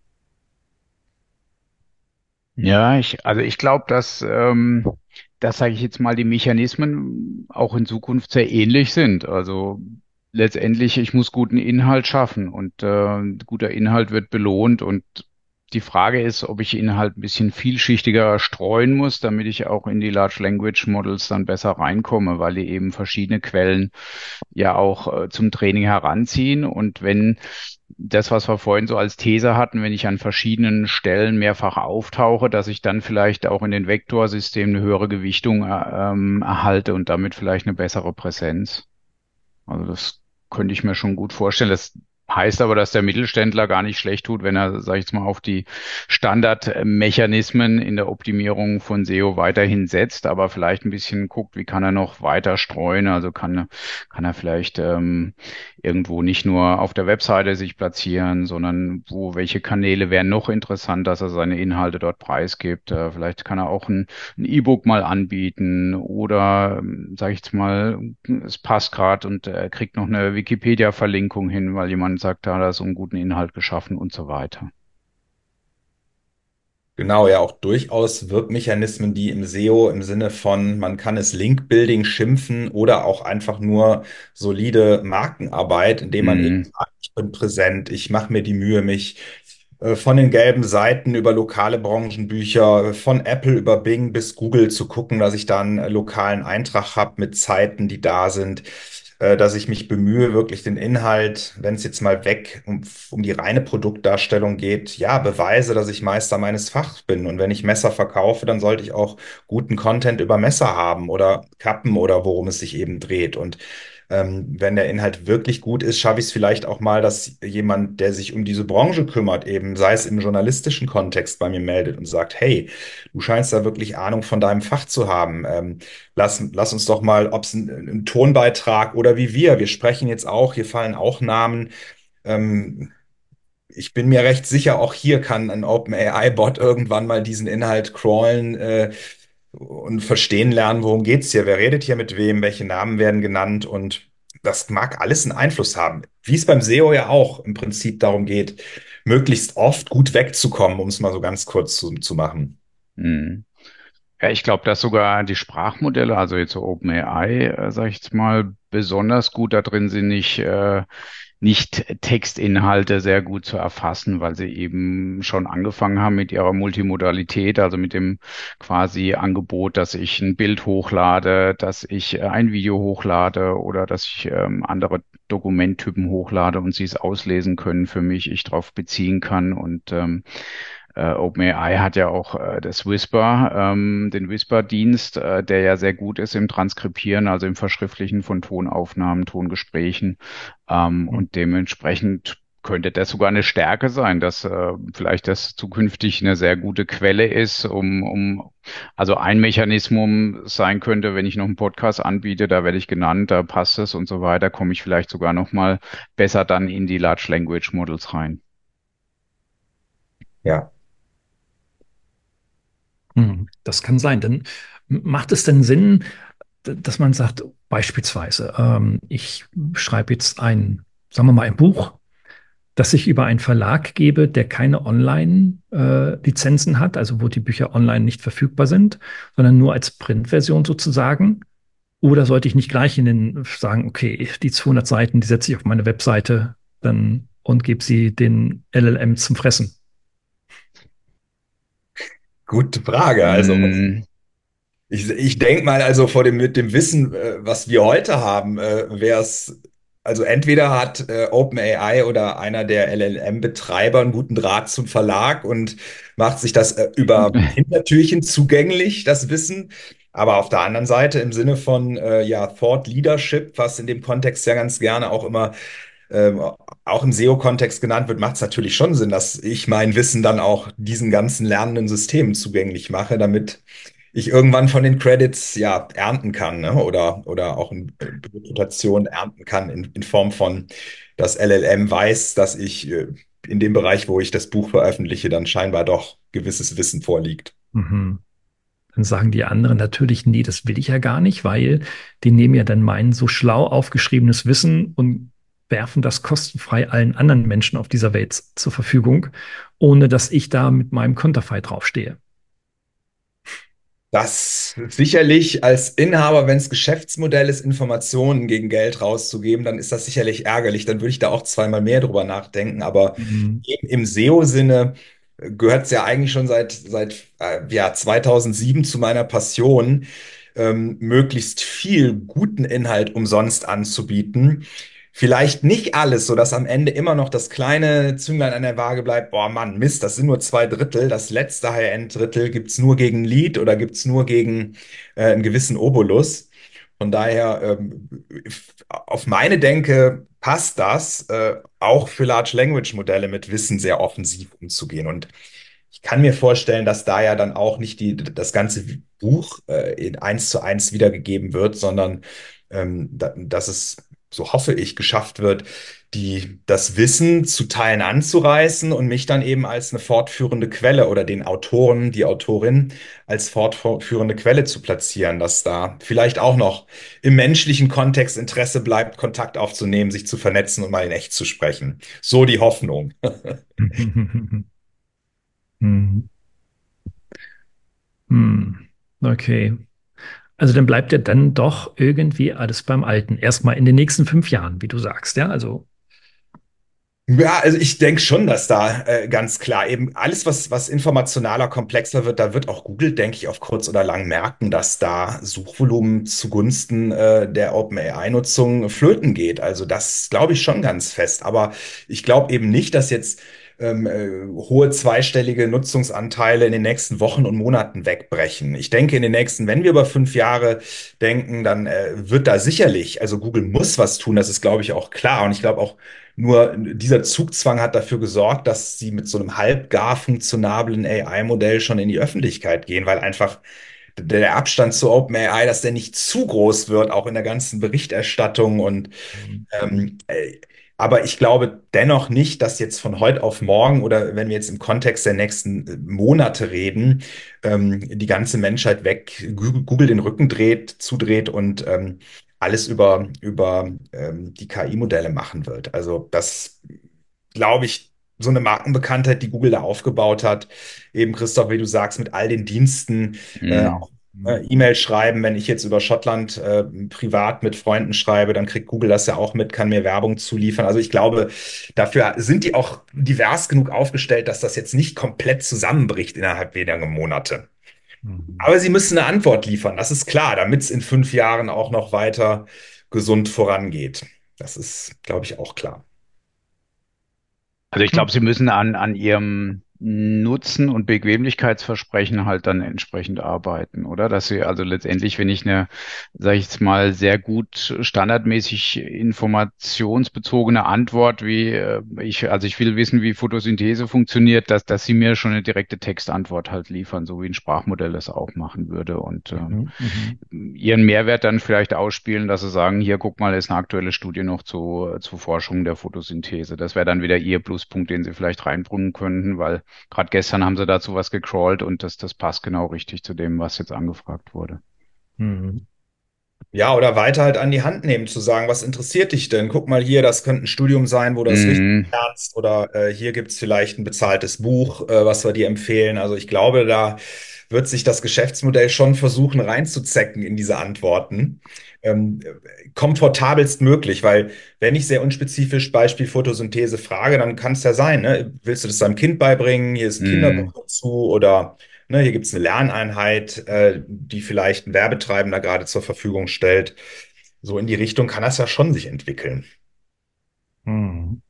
Ja, also ich glaube, dass sage ich jetzt mal, die Mechanismen auch in Zukunft sehr ähnlich sind. Also letztendlich, ich muss guten Inhalt schaffen und guter Inhalt wird belohnt und die Frage ist, ob ich Inhalt ein bisschen vielschichtiger streuen muss, damit ich auch in die Large Language Models dann besser reinkomme, weil die eben verschiedene Quellen ja auch zum Training heranziehen. Und wenn das, was wir vorhin so als These hatten, wenn ich an verschiedenen Stellen mehrfach auftauche, dass ich dann vielleicht auch in den Vektorsystemen eine höhere Gewichtung erhalte und damit vielleicht eine bessere Präsenz. Also das könnte ich mir schon gut vorstellen. Das heißt aber, dass der Mittelständler gar nicht schlecht tut, wenn er, sage ich jetzt mal, auf die Standardmechanismen in der Optimierung von SEO weiterhin setzt, aber vielleicht ein bisschen guckt, wie kann er noch weiter streuen. Also kann er vielleicht irgendwo nicht nur auf der Webseite sich platzieren, sondern welche Kanäle wären noch interessant, dass er seine Inhalte dort preisgibt. Vielleicht kann er auch ein E-Book mal anbieten oder, sage ich jetzt mal, es passt gerade und er kriegt noch eine Wikipedia-Verlinkung hin, weil jemand sagt, da hat er so einen guten Inhalt geschaffen und so weiter. Genau, ja, auch durchaus Wirkmechanismen, die im SEO im Sinne von, man kann es Link-Building schimpfen oder auch einfach nur solide Markenarbeit, indem man eben Mhm. sagt, ich bin präsent, ich mache mir die Mühe, mich von den gelben Seiten über lokale Branchenbücher, von Apple über Bing bis Google zu gucken, dass ich da einen lokalen Eintrag habe mit Zeiten, die da sind, dass ich mich bemühe, wirklich den Inhalt, wenn es jetzt mal weg um die reine Produktdarstellung geht, ja, beweise, dass ich Meister meines Fachs bin. Und wenn ich Messer verkaufe, dann sollte ich auch guten Content über Messer haben oder Kappen oder worum es sich eben dreht. Und wenn der Inhalt wirklich gut ist, schaffe ich es vielleicht auch mal, dass jemand, der sich um diese Branche kümmert, eben sei es im journalistischen Kontext bei mir meldet und sagt, hey, du scheinst da wirklich Ahnung von deinem Fach zu haben. Lass uns doch mal, ob es ein Tonbeitrag oder wie wir sprechen jetzt auch, hier fallen auch Namen. Ähm, Ich bin mir recht sicher, auch hier kann ein OpenAI-Bot irgendwann mal diesen Inhalt crawlen, und verstehen lernen, worum geht's hier, wer redet hier mit wem, welche Namen werden genannt und das mag alles einen Einfluss haben. Wie es beim SEO ja auch im Prinzip darum geht, möglichst oft gut wegzukommen, um es mal so ganz kurz zu machen. Mhm. Ja, ich glaube, dass sogar die Sprachmodelle, also jetzt so OpenAI, sage ich jetzt mal, besonders gut da drin sind, nicht Textinhalte sehr gut zu erfassen, weil sie eben schon angefangen haben mit ihrer Multimodalität, also mit dem quasi Angebot, dass ich ein Bild hochlade, dass ich ein Video hochlade oder dass ich andere Dokumenttypen hochlade und sie es auslesen können für mich, ich darauf beziehen kann und OpenAI hat ja auch das Whisper, den Whisper-Dienst, der ja sehr gut ist im Transkribieren, also im Verschriftlichen von Tonaufnahmen, Tongesprächen. Und dementsprechend könnte das sogar eine Stärke sein, dass vielleicht das zukünftig eine sehr gute Quelle ist, also ein Mechanismus sein könnte, wenn ich noch einen Podcast anbiete, da werde ich genannt, da passt es und so weiter, komme ich vielleicht sogar noch mal besser dann in die Large Language Models rein. Ja. Das kann sein. Dann macht es denn Sinn, dass man sagt, beispielsweise, ich schreibe jetzt sagen wir mal, ein Buch, das ich über einen Verlag gebe, der keine Online-Lizenzen hat, also wo die Bücher online nicht verfügbar sind, sondern nur als Printversion sozusagen. Oder sollte ich nicht gleich sagen, okay, die 200 Seiten, die setze ich auf meine Webseite und gebe sie den LLM zum Fressen? Gute Frage. Also Mm, ich denke mal, also mit dem Wissen, was wir heute haben, wäre es, also entweder hat OpenAI oder einer der LLM-Betreiber einen guten Draht zum Verlag und macht sich das über Hintertürchen zugänglich, das Wissen. Aber auf der anderen Seite im Sinne von ja, Thought Leadership, was in dem Kontext ja ganz gerne auch immer ähm, auch im SEO-Kontext genannt wird, macht es natürlich schon Sinn, dass ich mein Wissen dann auch diesen ganzen lernenden Systemen zugänglich mache, damit ich irgendwann von den Credits ja ernten kann, ne? Oder auch eine Reputation ernten kann in Form von, dass LLM weiß, dass ich in dem Bereich, wo ich das Buch veröffentliche, dann scheinbar doch gewisses Wissen vorliegt. Mhm. Dann sagen die anderen natürlich, nee, das will ich ja gar nicht, weil die nehmen ja dann mein so schlau aufgeschriebenes Wissen und werfen das kostenfrei allen anderen Menschen auf dieser Welt zur Verfügung, ohne dass ich da mit meinem Konterfei draufstehe. Das sicherlich als Inhaber, wenn es Geschäftsmodell ist, Informationen gegen Geld rauszugeben, dann ist das sicherlich ärgerlich. Dann würde ich da auch zweimal mehr drüber nachdenken. Aber Mhm. eben im SEO-Sinne gehört es ja eigentlich schon seit ja, 2007 zu meiner Passion, möglichst viel guten Inhalt umsonst anzubieten. Vielleicht nicht alles, sodass am Ende immer noch das kleine Zünglein an der Waage bleibt. Boah, Mann, Mist, das sind nur zwei Drittel. Das letzte High-End-Drittel gibt's nur gegen Lead oder gibt's nur gegen einen gewissen Obolus. Von daher, auf meine Denke passt das, auch für Large Language Modelle mit Wissen sehr offensiv umzugehen. Und ich kann mir vorstellen, dass da ja dann auch nicht das ganze Buch in eins zu eins wiedergegeben wird, sondern dass es, so hoffe ich, geschafft wird, das Wissen zu Teilen anzureißen und mich dann eben als eine fortführende Quelle oder den Autoren, die Autorin als fortführende Quelle zu platzieren, dass da vielleicht auch noch im menschlichen Kontext Interesse bleibt, Kontakt aufzunehmen, sich zu vernetzen und mal in echt zu sprechen. So die Hoffnung. Mhm. Hm. Okay. Also dann bleibt ja dann doch irgendwie alles beim Alten. Erstmal in den nächsten 5 Jahren, wie du sagst, ja. Also, Ja, also ich denke schon, dass da ganz klar eben alles, was informationaler, komplexer wird, da wird auch Google, denke ich, auf kurz oder lang merken, dass da Suchvolumen zugunsten der OpenAI-Nutzung flöten geht. Also das glaube ich schon ganz fest. Aber ich glaube eben nicht, dass jetzt hohe zweistellige Nutzungsanteile in den nächsten Wochen und Monaten wegbrechen. Ich denke, in den nächsten, wenn wir über 5 Jahre denken, dann wird da sicherlich, also Google muss was tun, das ist, glaube ich, auch klar. Und ich glaube auch, nur dieser Zugzwang hat dafür gesorgt, dass sie mit so einem halbgar funktionablen AI-Modell schon in die Öffentlichkeit gehen, weil einfach der Abstand zu OpenAI, dass der nicht zu groß wird, auch in der ganzen Berichterstattung und mhm. ähm, äh, aber ich glaube dennoch nicht, dass jetzt von heute auf morgen oder wenn wir jetzt im Kontext der nächsten Monate reden, die ganze Menschheit weg Google den Rücken zudreht und alles über die KI-Modelle machen wird. Also das glaube ich, so eine Markenbekanntheit, die Google da aufgebaut hat, eben Christoph, wie du sagst, mit all den Diensten, mm. auch E-Mail schreiben, wenn ich jetzt über Schottland privat mit Freunden schreibe, dann kriegt Google das ja auch mit, kann mir Werbung zuliefern. Also ich glaube, dafür sind die auch divers genug aufgestellt, dass das jetzt nicht komplett zusammenbricht innerhalb weniger Monate. Mhm. Aber sie müssen eine Antwort liefern, das ist klar, damit es in 5 Jahren auch noch weiter gesund vorangeht. Das ist, glaube ich, auch klar. Also ich Hm. glaube, Sie müssen an Ihrem Nutzen und Bequemlichkeitsversprechen halt dann entsprechend arbeiten, oder? Dass Sie also letztendlich, wenn ich eine, sage ich jetzt mal, sehr gut standardmäßig informationsbezogene Antwort, wie also ich will wissen, wie Photosynthese funktioniert, dass Sie mir schon eine direkte Textantwort halt liefern, so wie ein Sprachmodell das auch machen würde und Mhm. Mhm. Ihren Mehrwert dann vielleicht ausspielen, dass Sie sagen, hier, guck mal, ist eine aktuelle Studie noch zu Forschung der Photosynthese. Das wäre dann wieder Ihr Pluspunkt, den Sie vielleicht reinbringen könnten, weil gerade gestern haben Sie dazu was gecrawlt und das passt genau richtig zu dem, was jetzt angefragt wurde. Mhm. Ja, oder weiter halt an die Hand nehmen, zu sagen, was interessiert dich denn? Guck mal hier, das könnte ein Studium sein, wo du das richtig Mm, lernst. Oder hier gibt's vielleicht ein bezahltes Buch, was wir dir empfehlen. Also ich glaube, da wird sich das Geschäftsmodell schon versuchen reinzuzecken in diese Antworten. Komfortabelst möglich, weil wenn ich sehr unspezifisch Beispiel Photosynthese frage, dann kann es ja sein, ne? Willst du das deinem Kind beibringen? Hier ist ein mm, Kinderbuch dazu oder Ne, hier gibt es eine Lerneinheit, die vielleicht ein Werbetreibender gerade zur Verfügung stellt. So in die Richtung kann das ja schon sich entwickeln. Hm.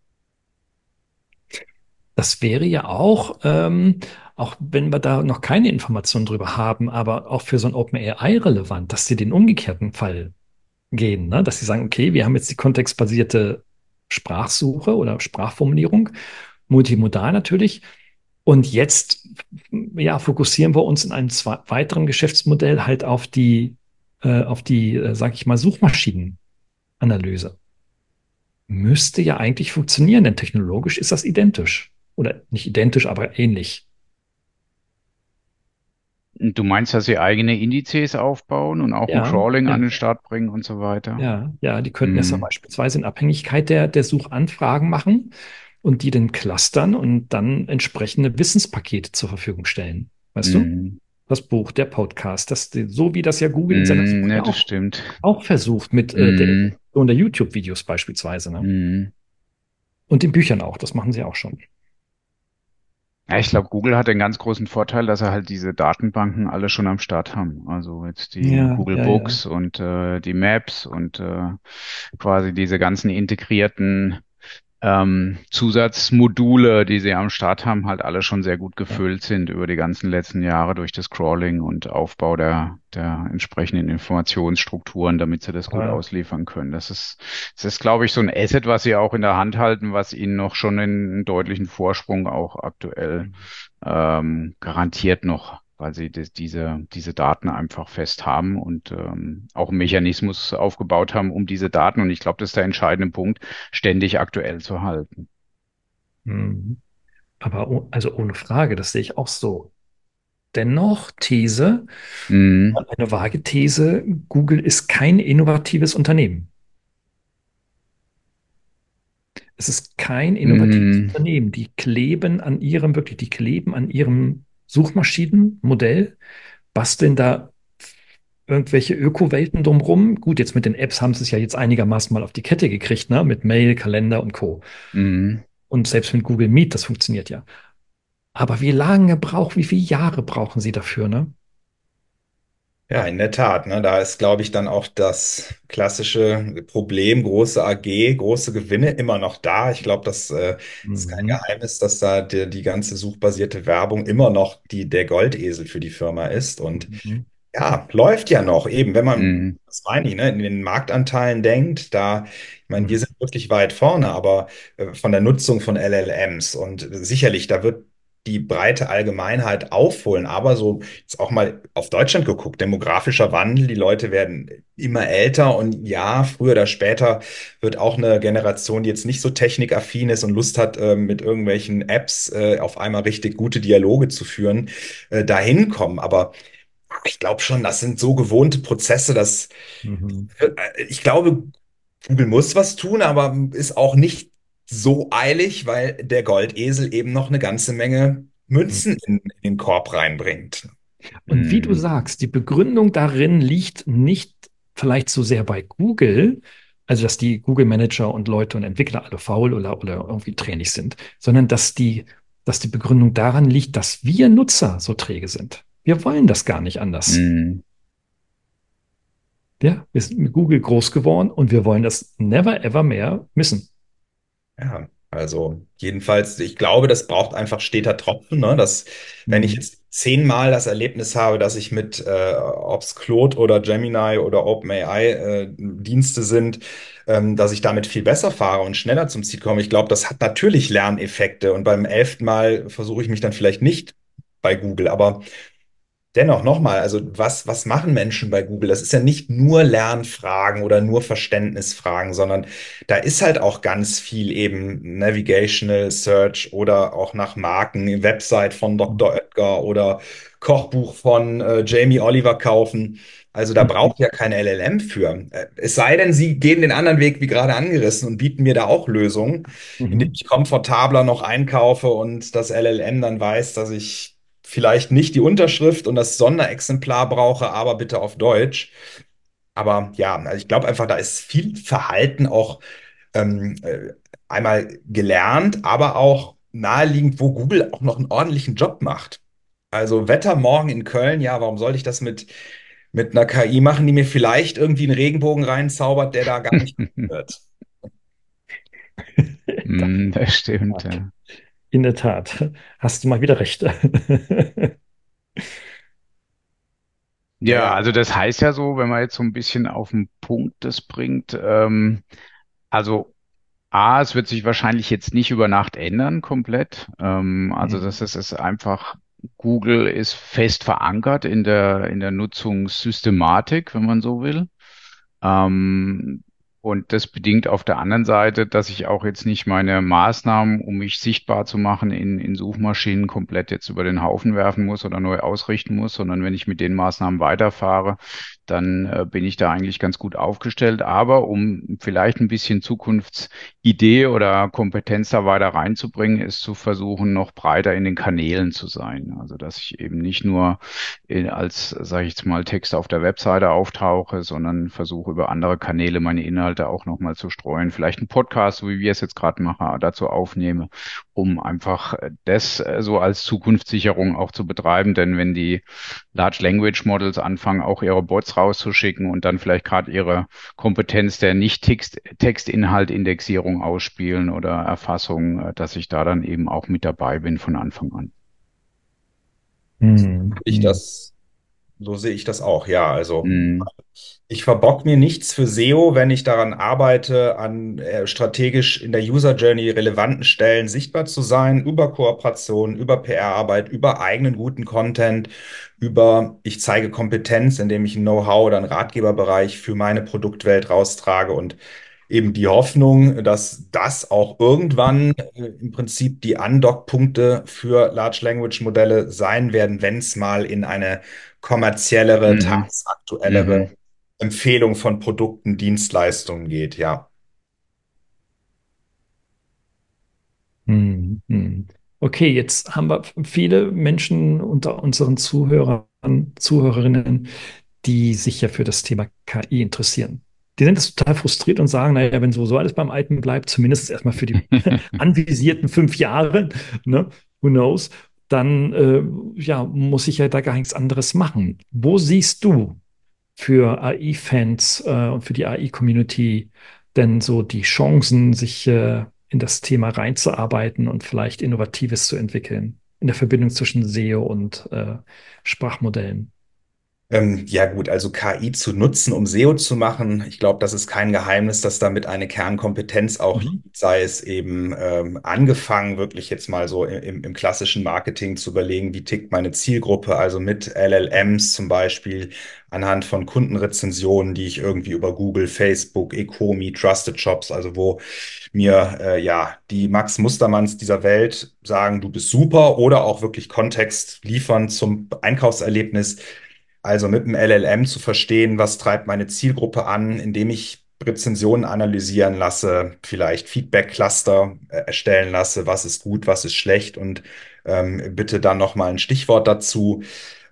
Das wäre ja auch, auch wenn wir da noch keine Informationen drüber haben, aber auch für so ein OpenAI relevant, dass sie den umgekehrten Fall gehen, ne? Dass sie sagen, okay, wir haben jetzt die kontextbasierte Sprachsuche oder Sprachformulierung, multimodal natürlich. Und jetzt, ja, fokussieren wir uns in einem weiteren Geschäftsmodell halt auf die, sag ich mal, Suchmaschinenanalyse. Müsste ja eigentlich funktionieren, denn technologisch ist das identisch. Oder nicht identisch, aber ähnlich. Du meinst, dass sie eigene Indizes aufbauen und auch ein Ja, Crawling an ja, den Start bringen und so weiter? ja, ja. Die könnten das ja Mhm. beispielsweise in Abhängigkeit der Suchanfragen machen und die dann clustern und dann entsprechende Wissenspakete zur Verfügung stellen. Weißt du? Mhm. Das Buch, der Podcast, so wie das ja Google in seiner Mhm. Suche Ja, ja das stimmt. auch versucht mit der Mhm. Evolution der YouTube-Videos beispielsweise, ne? Mhm. Und den Büchern auch, das machen sie auch schon. Ja, ich glaube, Google hat den ganz großen Vorteil, dass er halt diese Datenbanken alle schon am Start haben. Also jetzt die Ja, Google ja, ja. Books und die Maps und quasi diese ganzen integrierten Zusatzmodule, die sie am Start haben, halt alle schon sehr gut Ja, gefüllt sind über die ganzen letzten Jahre durch das Crawling und Aufbau der entsprechenden Informationsstrukturen, damit sie das gut ja. ausliefern können. Das ist, glaube ich, so ein Asset, was sie auch in der Hand halten, was ihnen noch schon einen deutlichen Vorsprung auch aktuell garantiert noch, weil sie diese Daten einfach fest haben und auch einen Mechanismus aufgebaut haben, um diese Daten, und ich glaube, das ist der entscheidende Punkt, ständig aktuell zu halten. Mhm. Aber also ohne Frage, das sehe ich auch so. Dennoch, These, Mhm. eine vage These, Google ist kein innovatives Unternehmen. Es ist kein innovatives Mhm. Unternehmen. Die kleben an ihrem Suchmaschinenmodell, basteln da irgendwelche Ökowelten drumrum. Gut, jetzt mit den Apps haben sie es ja jetzt einigermaßen mal auf die Kette gekriegt, ne? Mit Mail, Kalender und Co. Mhm. Und selbst mit Google Meet, das funktioniert ja. Aber wie viele Jahre brauchen sie dafür, ne? Ja, in der Tat, ne, da ist, glaube ich, dann auch das klassische Problem, große AG, große Gewinne immer noch da. Ich glaube, das ist kein Mhm. Geheimnis, dass da die ganze suchbasierte Werbung immer noch der Goldesel für die Firma ist. Und Mhm. ja, läuft ja noch, eben, wenn man, Mhm. das meine ich, ne, in den Marktanteilen denkt, ich meine, wir Mhm. sind wirklich weit vorne, aber von der Nutzung von LLMs und sicherlich, da wird die breite Allgemeinheit aufholen, aber so jetzt auch mal auf Deutschland geguckt, demografischer Wandel, die Leute werden immer älter und ja, früher oder später wird auch eine Generation, die jetzt nicht so technikaffin ist und Lust hat, mit irgendwelchen Apps auf einmal richtig gute Dialoge zu führen, dahin kommen. Aber ich glaube schon, das sind so gewohnte Prozesse, dass Mhm. ich glaube, Google muss was tun, aber ist auch nicht so eilig, weil der Goldesel eben noch eine ganze Menge Mhm. Münzen in den Korb reinbringt. Und wie du Mhm. sagst, die Begründung darin liegt nicht vielleicht so sehr bei Google, also dass die Google Manager und Leute und Entwickler alle faul oder irgendwie tränig sind, sondern dass die Begründung daran liegt, dass wir Nutzer so träge sind. Wir wollen das gar nicht anders. Mhm. Ja, wir sind mit Google groß geworden und wir wollen das never ever mehr missen. Ja, also jedenfalls, ich glaube, das braucht einfach steter Tropfen, ne? Dass, wenn ich Mhm. jetzt 10-mal das Erlebnis habe, dass ich mit, ob's Claude oder Gemini oder OpenAI Dienste sind, dass ich damit viel besser fahre und schneller zum Ziel komme. Ich glaube, das hat natürlich Lerneffekte und beim 11. Mal versuche ich mich dann vielleicht nicht bei Google, aber dennoch nochmal, also was machen Menschen bei Google? Das ist ja nicht nur Lernfragen oder nur Verständnisfragen, sondern da ist halt auch ganz viel eben Navigational Search oder auch nach Marken, Website von Dr. Oetker oder Kochbuch von Jamie Oliver kaufen. Also da Mhm. braucht ja kein LLM für. Es sei denn, sie gehen den anderen Weg, wie gerade angerissen, und bieten mir da auch Lösungen, indem Mhm. ich komfortabler noch einkaufe und das LLM dann weiß, dass ich vielleicht nicht die Unterschrift und das Sonderexemplar brauche, aber bitte auf Deutsch. Aber ja, also ich glaube einfach, da ist viel Verhalten auch einmal gelernt, aber auch naheliegend, wo Google auch noch einen ordentlichen Job macht. Also Wetter morgen in Köln, ja, warum sollte ich das mit einer KI machen, die mir vielleicht irgendwie einen Regenbogen reinzaubert, der da gar nicht wird? Das stimmt, Tat. ja. In der Tat, hast du mal wieder recht. Ja, Naja, also das heißt ja so, wenn man jetzt so ein bisschen auf den Punkt das bringt, also A, es wird sich wahrscheinlich jetzt nicht über Nacht ändern, komplett. Also Hm. das ist einfach, Google ist fest verankert in der Nutzungssystematik, wenn man so will. Ähm, und das bedingt auf der anderen Seite, dass ich auch jetzt nicht meine Maßnahmen, um mich sichtbar zu machen, in Suchmaschinen komplett jetzt über den Haufen werfen muss oder neu ausrichten muss, sondern wenn ich mit den Maßnahmen weiterfahre, dann bin ich da eigentlich ganz gut aufgestellt. Aber um vielleicht ein bisschen Zukunftsidee oder Kompetenz da weiter reinzubringen, ist zu versuchen, noch breiter in den Kanälen zu sein. Also dass ich eben nicht nur als, sage ich jetzt mal, Text auf der Webseite auftauche, sondern versuche über andere Kanäle meine Inhalte auch nochmal zu streuen. Vielleicht einen Podcast, so wie wir es jetzt gerade machen, dazu aufnehme, um einfach das so als Zukunftssicherung auch zu betreiben. Denn wenn die Large Language Models anfangen, auch ihre Bots rauszuschicken und dann vielleicht gerade ihre Kompetenz der Nicht-Textinhalt-Indexierung ausspielen oder Erfassung, dass ich da dann eben auch mit dabei bin von Anfang an. Hm, ich hm, das, so sehe ich das auch, ja. Also Mm, ich verbock mir nichts für SEO, wenn ich daran arbeite, an strategisch in der User Journey relevanten Stellen sichtbar zu sein, über Kooperation, über PR-Arbeit, über eigenen guten Content, über ich zeige Kompetenz, indem ich ein Know-how oder einen Ratgeberbereich für meine Produktwelt raustrage und eben die Hoffnung, dass das auch irgendwann im Prinzip die Andockpunkte für Large Language Modelle sein werden, wenn es mal in eine kommerziellere, mhm, tagesaktuellere mhm. Empfehlung von Produkten, Dienstleistungen geht, ja. hm, hm. Okay, jetzt haben wir viele Menschen unter unseren Zuhörern, Zuhörerinnen, die sich ja für das Thema KI interessieren. Die sind jetzt total frustriert und sagen, naja, wenn sowieso alles beim Alten bleibt, zumindest erstmal für die anvisierten 5 Jahre, ne, who knows, dann ja, muss ich ja da gar nichts anderes machen. Wo siehst du für AI-Fans und für die AI-Community denn so die Chancen, sich in das Thema reinzuarbeiten und vielleicht Innovatives zu entwickeln in der Verbindung zwischen SEO und Sprachmodellen? Ja gut, also KI zu nutzen, um SEO zu machen, ich glaube, das ist kein Geheimnis, dass damit eine Kernkompetenz auch Mhm. liegt, sei es eben angefangen, wirklich jetzt mal so im klassischen Marketing zu überlegen, wie tickt meine Zielgruppe, also mit LLMs zum Beispiel, anhand von Kundenrezensionen, die ich irgendwie über Google, Facebook, Ecomi, Trusted Shops, also wo mir ja die Max Mustermanns dieser Welt sagen, du bist super oder auch wirklich Kontext liefern zum Einkaufserlebnis. Also mit dem LLM zu verstehen, was treibt meine Zielgruppe an, indem ich Rezensionen analysieren lasse, vielleicht Feedback-Cluster erstellen lasse, was ist gut, was ist schlecht und bitte dann nochmal ein Stichwort dazu,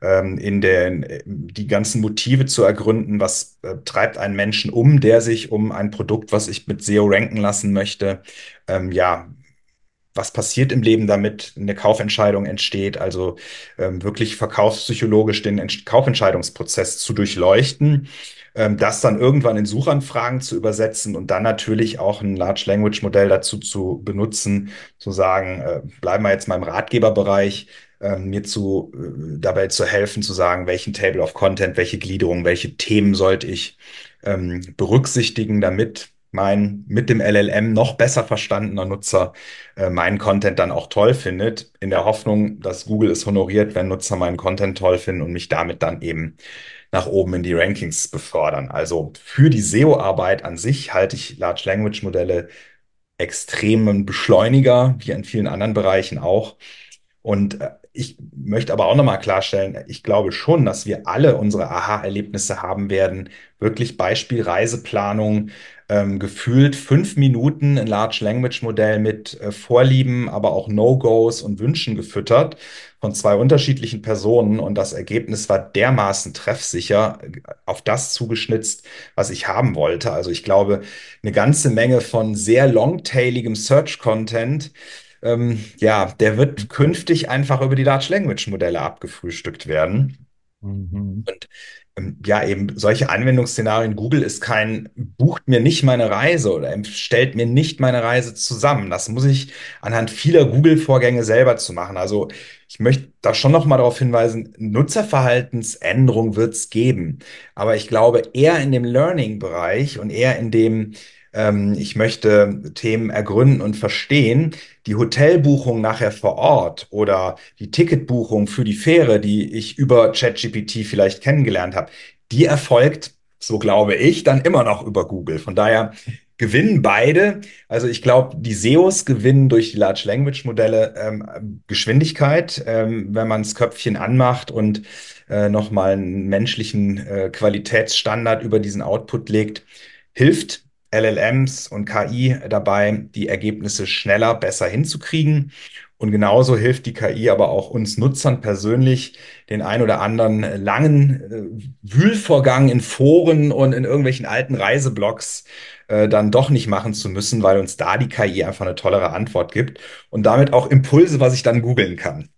die ganzen Motive zu ergründen, was treibt einen Menschen um, der sich um ein Produkt, was ich mit SEO ranken lassen möchte, ja, was passiert im Leben, damit eine Kaufentscheidung entsteht, also wirklich verkaufspsychologisch den Kaufentscheidungsprozess zu durchleuchten, das dann irgendwann in Suchanfragen zu übersetzen und dann natürlich auch ein Large Language Modell dazu zu benutzen, zu sagen, bleiben wir jetzt mal im Ratgeberbereich, mir dabei zu helfen, zu sagen, welchen Table of Content, welche Gliederung, welche Themen sollte ich berücksichtigen, damit mein mit dem LLM noch besser verstandener Nutzer meinen Content dann auch toll findet, in der Hoffnung, dass Google es honoriert, wenn Nutzer meinen Content toll finden und mich damit dann eben nach oben in die Rankings befördern. Also für die SEO-Arbeit an sich halte ich Large Language Modelle extremen Beschleuniger, wie in vielen anderen Bereichen auch. Und ich möchte aber auch nochmal klarstellen, ich glaube schon, dass wir alle unsere Aha-Erlebnisse haben werden. Wirklich Beispiel Reiseplanung, gefühlt 5 Minuten ein Large Language Modell mit Vorlieben, aber auch No-Gos und Wünschen gefüttert von zwei unterschiedlichen Personen. Und das Ergebnis war dermaßen treffsicher, auf das zugeschnitzt, was ich haben wollte. Also ich glaube, eine ganze Menge von sehr longtailigem Search-Content ja, der wird künftig einfach über die Large Language Modelle abgefrühstückt werden. Mhm. Und ja, eben solche Anwendungsszenarien. Google ist bucht mir nicht meine Reise oder stellt mir nicht meine Reise zusammen. Das muss ich anhand vieler Google-Vorgänge selber zu machen. Also ich möchte da schon noch mal darauf hinweisen, Nutzerverhaltensänderung wird es geben. Aber ich glaube eher in dem Learning-Bereich und eher in dem, ich möchte Themen ergründen und verstehen, die Hotelbuchung nachher vor Ort oder die Ticketbuchung für die Fähre, die ich über ChatGPT vielleicht kennengelernt habe, die erfolgt, so glaube ich, dann immer noch über Google. Von daher gewinnen beide. Also ich glaube, die SEOs gewinnen durch die Large Language Modelle Geschwindigkeit, wenn man das Köpfchen anmacht und nochmal einen menschlichen Qualitätsstandard über diesen Output legt, hilft LLMs und KI dabei, die Ergebnisse schneller, besser hinzukriegen. Und genauso hilft die KI aber auch uns Nutzern persönlich, den ein oder anderen langen Wühlvorgang in Foren und in irgendwelchen alten Reiseblogs dann doch nicht machen zu müssen, weil uns da die KI einfach eine tollere Antwort gibt und damit auch Impulse, was ich dann googeln kann.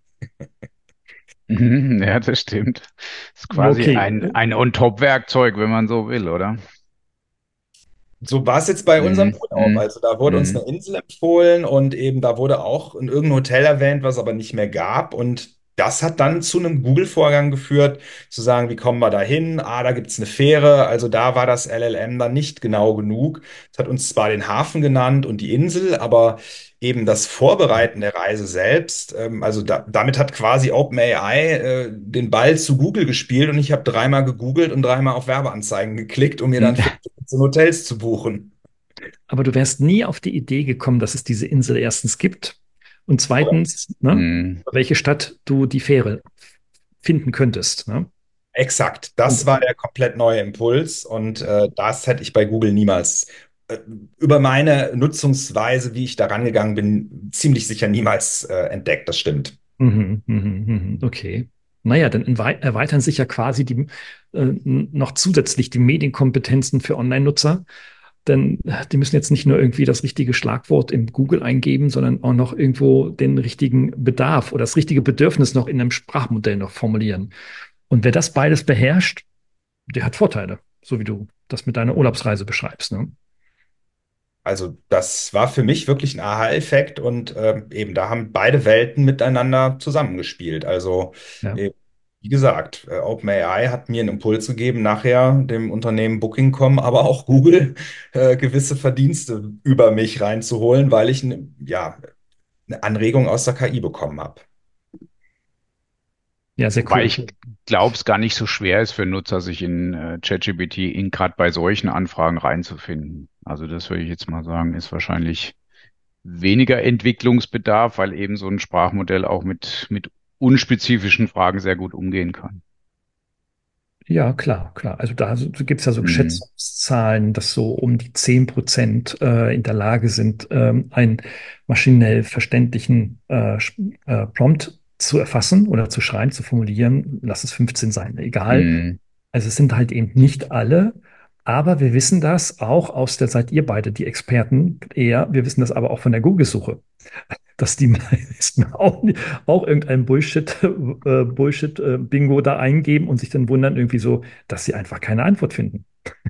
Mhm, ja, das stimmt. Ist quasi Okay. ein On-Top-Werkzeug, wenn man so will, oder? So war es jetzt bei unserem Mhm, Urlaub. mhm, Also da wurde uns mhm. eine Insel empfohlen und eben da wurde auch in irgendeinem Hotel erwähnt, was aber nicht mehr gab. Und das hat dann zu einem Google-Vorgang geführt, zu sagen, wie kommen wir da hin? Ah, da gibt's eine Fähre. Also da war das LLM dann nicht genau genug. Es hat uns zwar den Hafen genannt und die Insel, aber eben das Vorbereiten der Reise selbst, also damit hat quasi OpenAI den Ball zu Google gespielt und ich habe dreimal gegoogelt und dreimal auf Werbeanzeigen geklickt, um mir dann Tickets in Hotels zu buchen. Aber du wärst nie auf die Idee gekommen, dass es diese Insel erstens gibt und zweitens, ne, Mhm. welche Stadt du die Fähre finden könntest. Ne? Exakt, Und das war der komplett neue Impuls und das hätte ich bei Google niemals äh, über meine Nutzungsweise, wie ich da rangegangen bin, ziemlich sicher niemals entdeckt. Das stimmt. Okay. Naja, dann erweitern sich ja quasi noch zusätzlich die Medienkompetenzen für Online-Nutzer. Denn die müssen jetzt nicht nur irgendwie das richtige Schlagwort im Google eingeben, sondern auch noch irgendwo den richtigen Bedarf oder das richtige Bedürfnis noch in einem Sprachmodell noch formulieren. Und wer das beides beherrscht, der hat Vorteile, so wie du das mit deiner Urlaubsreise beschreibst. Ne? Also das war für mich wirklich ein Aha-Effekt und eben da haben beide Welten miteinander zusammengespielt. Also Ja. wie gesagt, OpenAI hat mir einen Impuls gegeben, nachher dem Unternehmen Booking.com, aber auch Google gewisse Verdienste über mich reinzuholen, weil ich ja, eine Anregung aus der KI bekommen habe. Ja, sehr Wobei cool. ich glaube, es gar nicht so schwer ist für Nutzer, sich in ChatGPT in gerade bei solchen Anfragen reinzufinden. Also das würde ich jetzt mal sagen, ist wahrscheinlich weniger Entwicklungsbedarf, weil eben so ein Sprachmodell auch mit unspezifischen Fragen sehr gut umgehen kann. Ja, klar, klar. Also da gibt es ja so Mhm. Schätzungszahlen, dass so um die 10% in der Lage sind, einen maschinell verständlichen Prompt zu erfassen oder zu schreiben, zu formulieren. Lass es 15 sein, egal. Mhm. Also es sind halt eben nicht alle, aber wir wissen das auch aus der, seid ihr beide die Experten eher, wir wissen das aber auch von der Google-Suche, dass die meisten auch irgendein Bullshit-Bingo da eingeben und sich dann wundern irgendwie so, dass sie einfach keine Antwort finden.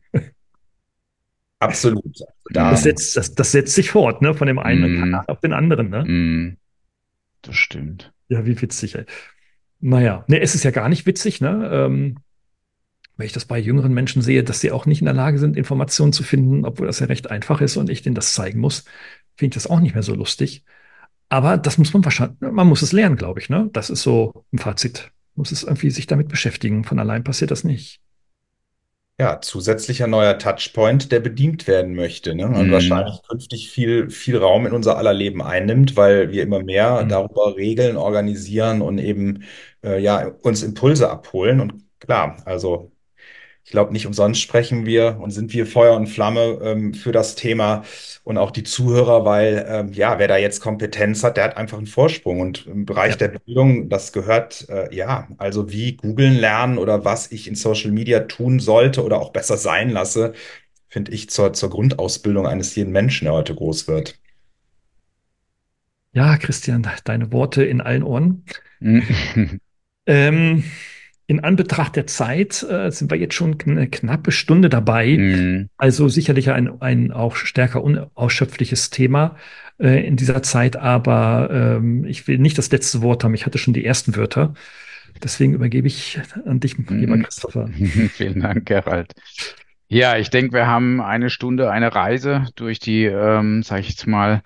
Absolut. Also Mhm. Das setzt sich fort, ne, von dem einen Kanal Mhm. auf den anderen, ne? Mhm. Das stimmt. Ja, wie witzig, ey. Naja, ne, es ist ja gar nicht witzig, ne? Wenn ich das bei jüngeren Menschen sehe, dass sie auch nicht in der Lage sind, Informationen zu finden, obwohl das ja recht einfach ist und ich denen das zeigen muss, finde ich das auch nicht mehr so lustig. Aber das muss man wahrscheinlich, man muss es lernen, glaube ich, ne? Das ist so ein Fazit. Muss es irgendwie sich damit beschäftigen. Von allein passiert das nicht. ja, zusätzlicher neuer Touchpoint, der bedient werden möchte, ne? Und Mhm. wahrscheinlich künftig viel Raum in unser aller Leben einnimmt, weil wir immer mehr Hm. darüber regeln, organisieren und eben ja, uns Impulse abholen. Und klar, also ich glaube, nicht umsonst sprechen wir und sind wir Feuer und Flamme für das Thema und auch die Zuhörer, weil ja, wer da jetzt Kompetenz hat, der hat einfach einen Vorsprung. Und im Bereich Ja. der Bildung, das gehört ja, also wie googeln lernen oder was ich in Social Media tun sollte oder auch besser sein lasse, finde ich zur Grundausbildung eines jeden Menschen, der heute groß wird. Ja, Christian, deine Worte in allen Ohren. Mhm. Ähm, in Anbetracht der Zeit sind wir jetzt schon eine knappe Stunde dabei. Mhm. Also sicherlich ein auch stärker unausschöpfliches Thema in dieser Zeit, aber ich will nicht das letzte Wort haben. Ich hatte schon die ersten Wörter. Deswegen übergebe ich an dich, lieber Mhm. Christopher. Vielen Dank, Gerald. Ja, ich denke, wir haben eine Stunde eine Reise durch die, sage ich jetzt mal,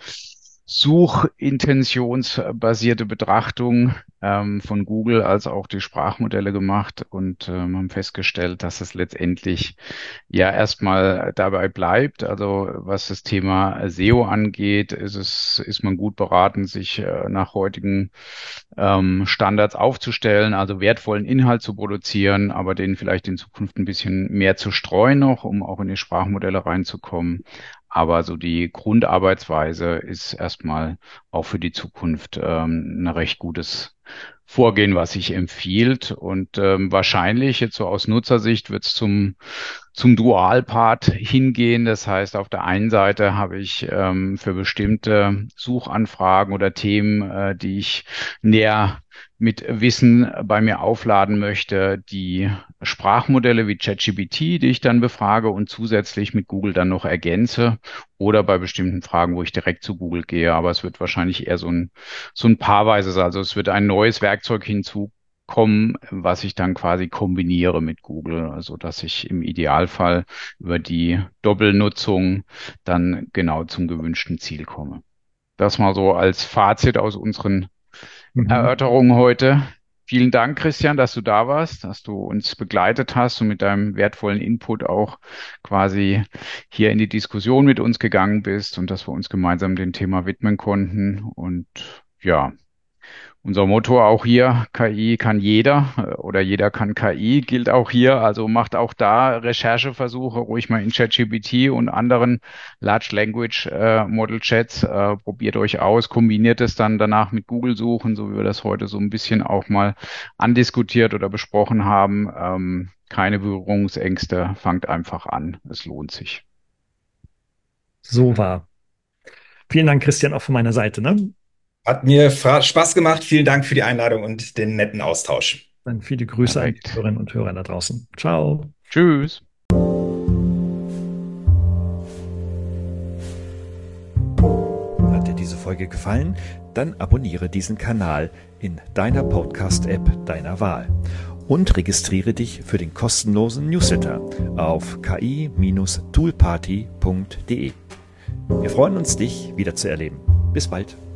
suchintentionsbasierte Betrachtung von Google als auch die Sprachmodelle gemacht und haben festgestellt, dass es letztendlich ja erstmal dabei bleibt. Also was das Thema SEO angeht, ist man gut beraten, sich nach heutigen Standards aufzustellen, also wertvollen Inhalt zu produzieren, aber den vielleicht in Zukunft ein bisschen mehr zu streuen noch, um auch in die Sprachmodelle reinzukommen. Aber so die Grundarbeitsweise ist erstmal auch für die Zukunft ein recht gutes Vorgehen, was sich empfiehlt. Und wahrscheinlich jetzt so aus Nutzersicht wird es zum Dualpart hingehen. Das heißt, auf der einen Seite habe ich für bestimmte Suchanfragen oder Themen, die ich näher mit Wissen bei mir aufladen möchte, die Sprachmodelle wie ChatGPT, die ich dann befrage und zusätzlich mit Google dann noch ergänze oder bei bestimmten Fragen, wo ich direkt zu Google gehe. Aber es wird wahrscheinlich eher so ein paarweise sein. Also es wird ein neues Werkzeug hinzukommen, was ich dann quasi kombiniere mit Google, also dass ich im Idealfall über die Doppelnutzung dann genau zum gewünschten Ziel komme. Das mal so als Fazit aus unseren Mhm. Erörterungen heute. Vielen Dank, Christian, dass du da warst, dass du uns begleitet hast und mit deinem wertvollen Input auch quasi hier in die Diskussion mit uns gegangen bist und dass wir uns gemeinsam dem Thema widmen konnten. Und ja, unser Motto auch hier, KI kann jeder oder jeder kann KI, gilt auch hier. Also macht auch da Rechercheversuche ruhig mal in ChatGPT und anderen Large Language Model Chats. Probiert euch aus, kombiniert es dann danach mit Google Suchen, so wie wir das heute so ein bisschen auch mal andiskutiert oder besprochen haben. Keine Berührungsängste, fangt einfach an. Es lohnt sich. So war. Vielen Dank, Christian, auch von meiner Seite, ne? Hat mir Spaß gemacht. Vielen Dank für die Einladung und den netten Austausch. Dann viele Grüße an die Perfekt. Hörerinnen und Hörer da draußen. Ciao. Tschüss. Hat dir diese Folge gefallen? Dann abonniere diesen Kanal in deiner Podcast-App deiner Wahl und registriere dich für den kostenlosen Newsletter auf ki-toolparty.de. Wir freuen uns, dich wieder zu erleben. Bis bald.